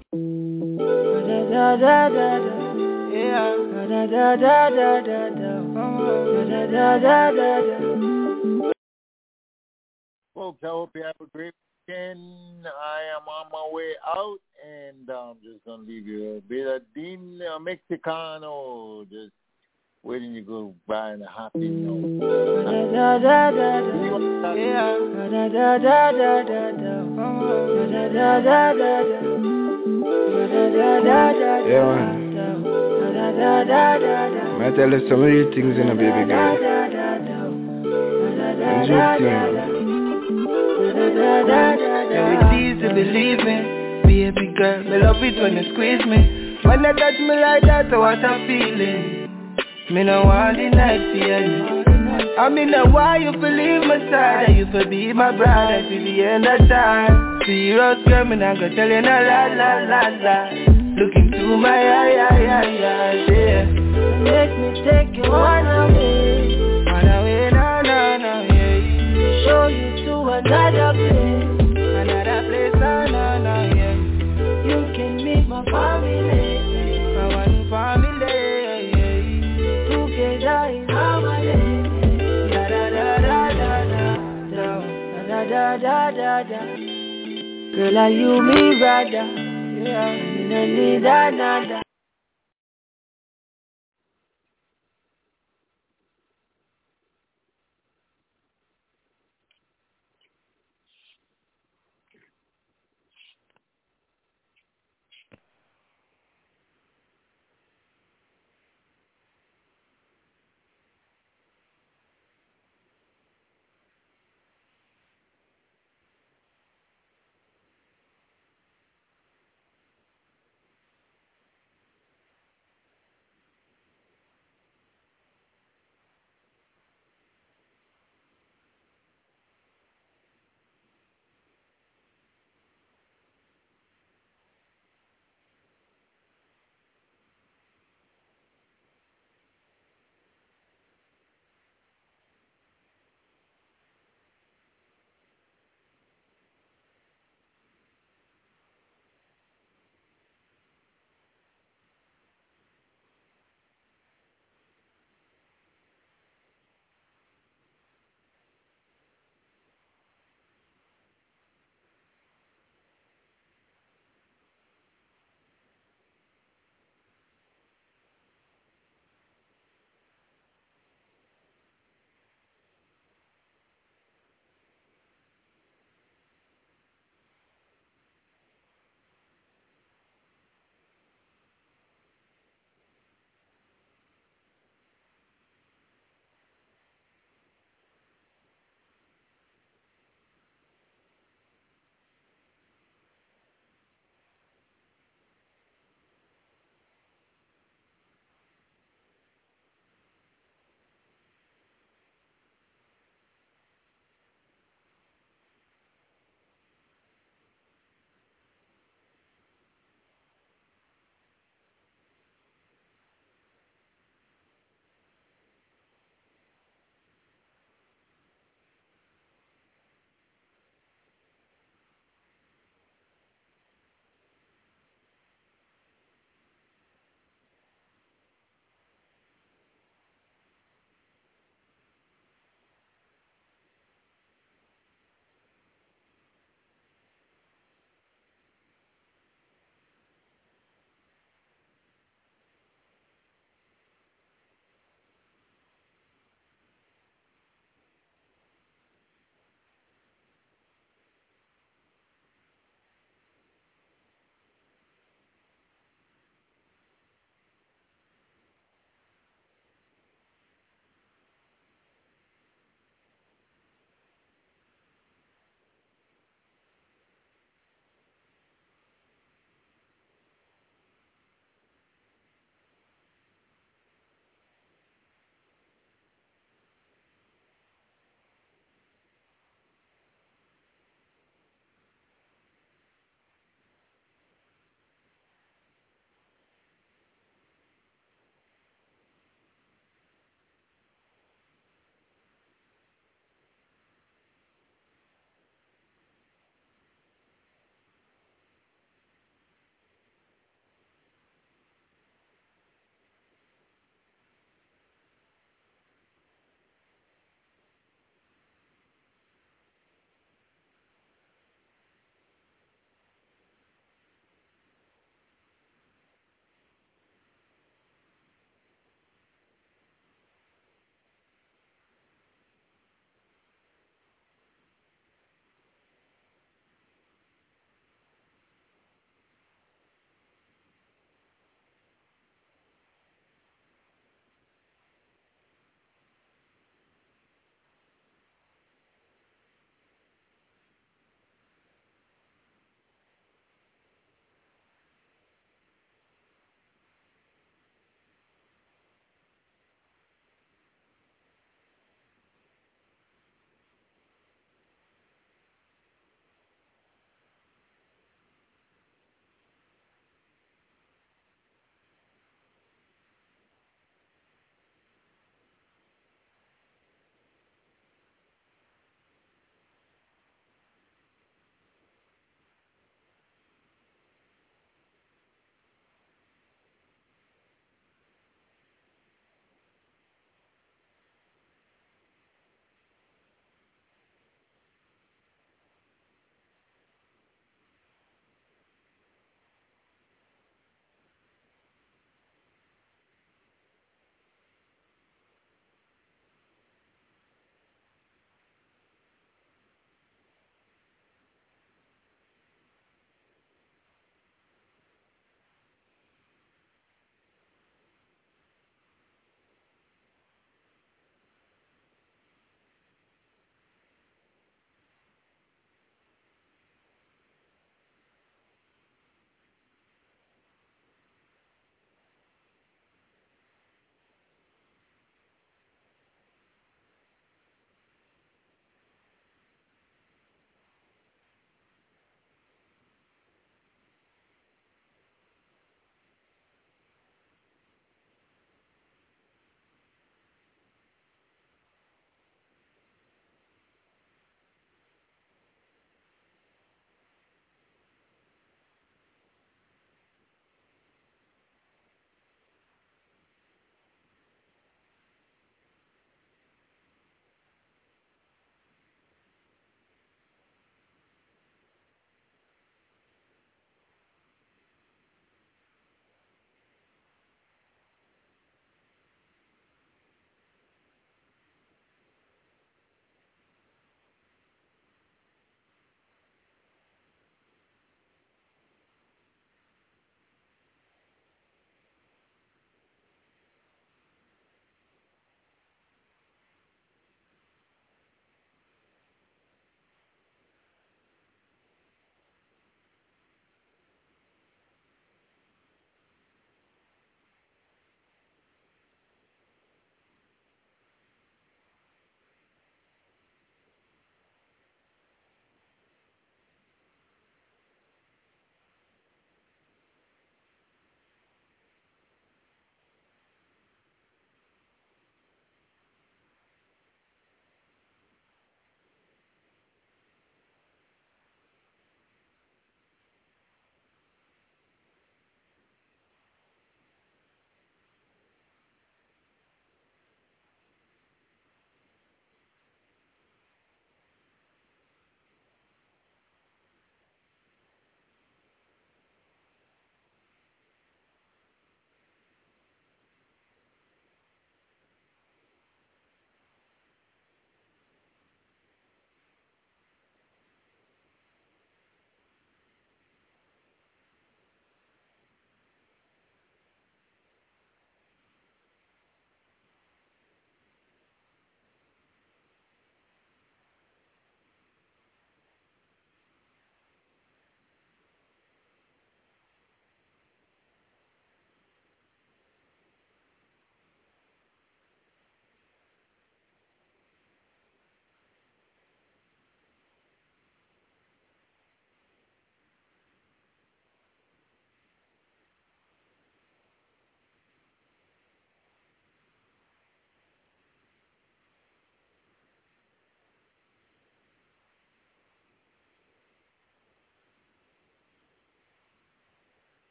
da da da da, yeah, da da da da da da, da da da da da. Folks, I hope you have a great weekend. I am on my way out, and I'm just gonna leave you a bit of Dean Mexicano. Just waiting to go by in a happy note. Da da da da, yeah, da da da da da da, da da da da da. Yeah, man. I tell you some real things in a baby girl. And good things. Yeah, it's easy to believe me, baby girl. Me love it when you squeeze me. When you touch me like that, I what I'm feeling. Me no want the night feeling. I mean, now why you feel leave my side? You feel be my bride till the end of time. Serious girl, me not gonna tell you no la la la la. Look into my eye, yeah. Make me take you on away, no, yeah. Show you to another place, no, yeah. You can meet my family, my one family, yeah. Together in harmony. Da. Girl, are you me brother? Yeah, me no need another.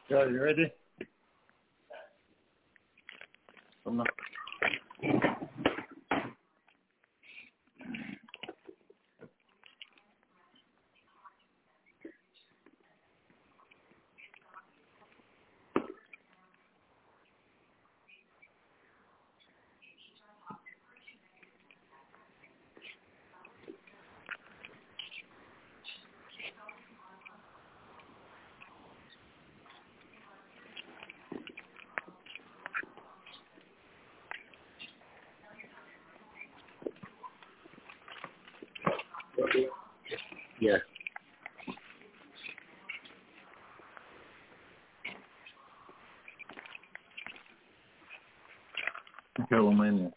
Yeah, you ready? Come on. Yeah. Okay, well, my name.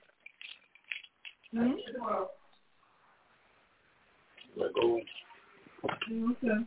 Let go. Okay.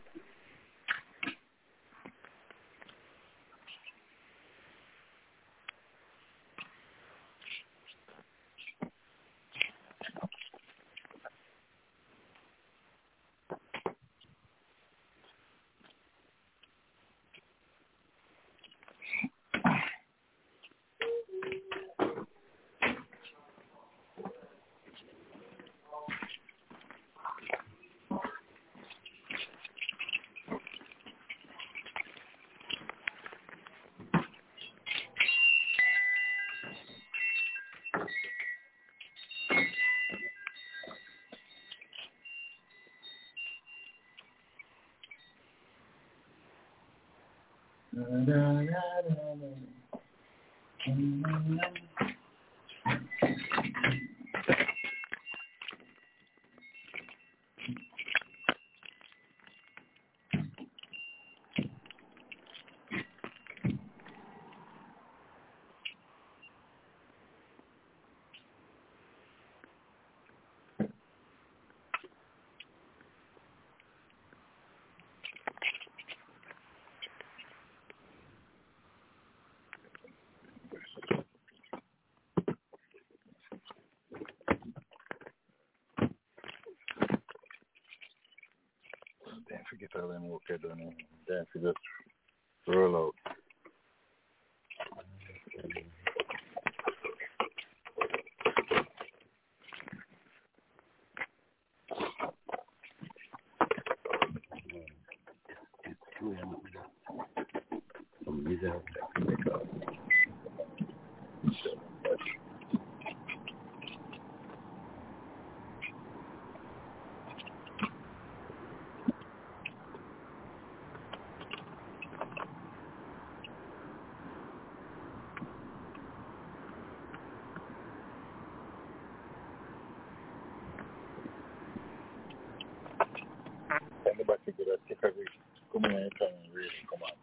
Don't forget all them work you're doing. Don't forget just roll out. Anybody get a ticket? Come in anytime and really come on.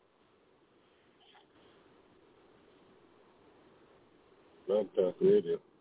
Blog Talk Radio.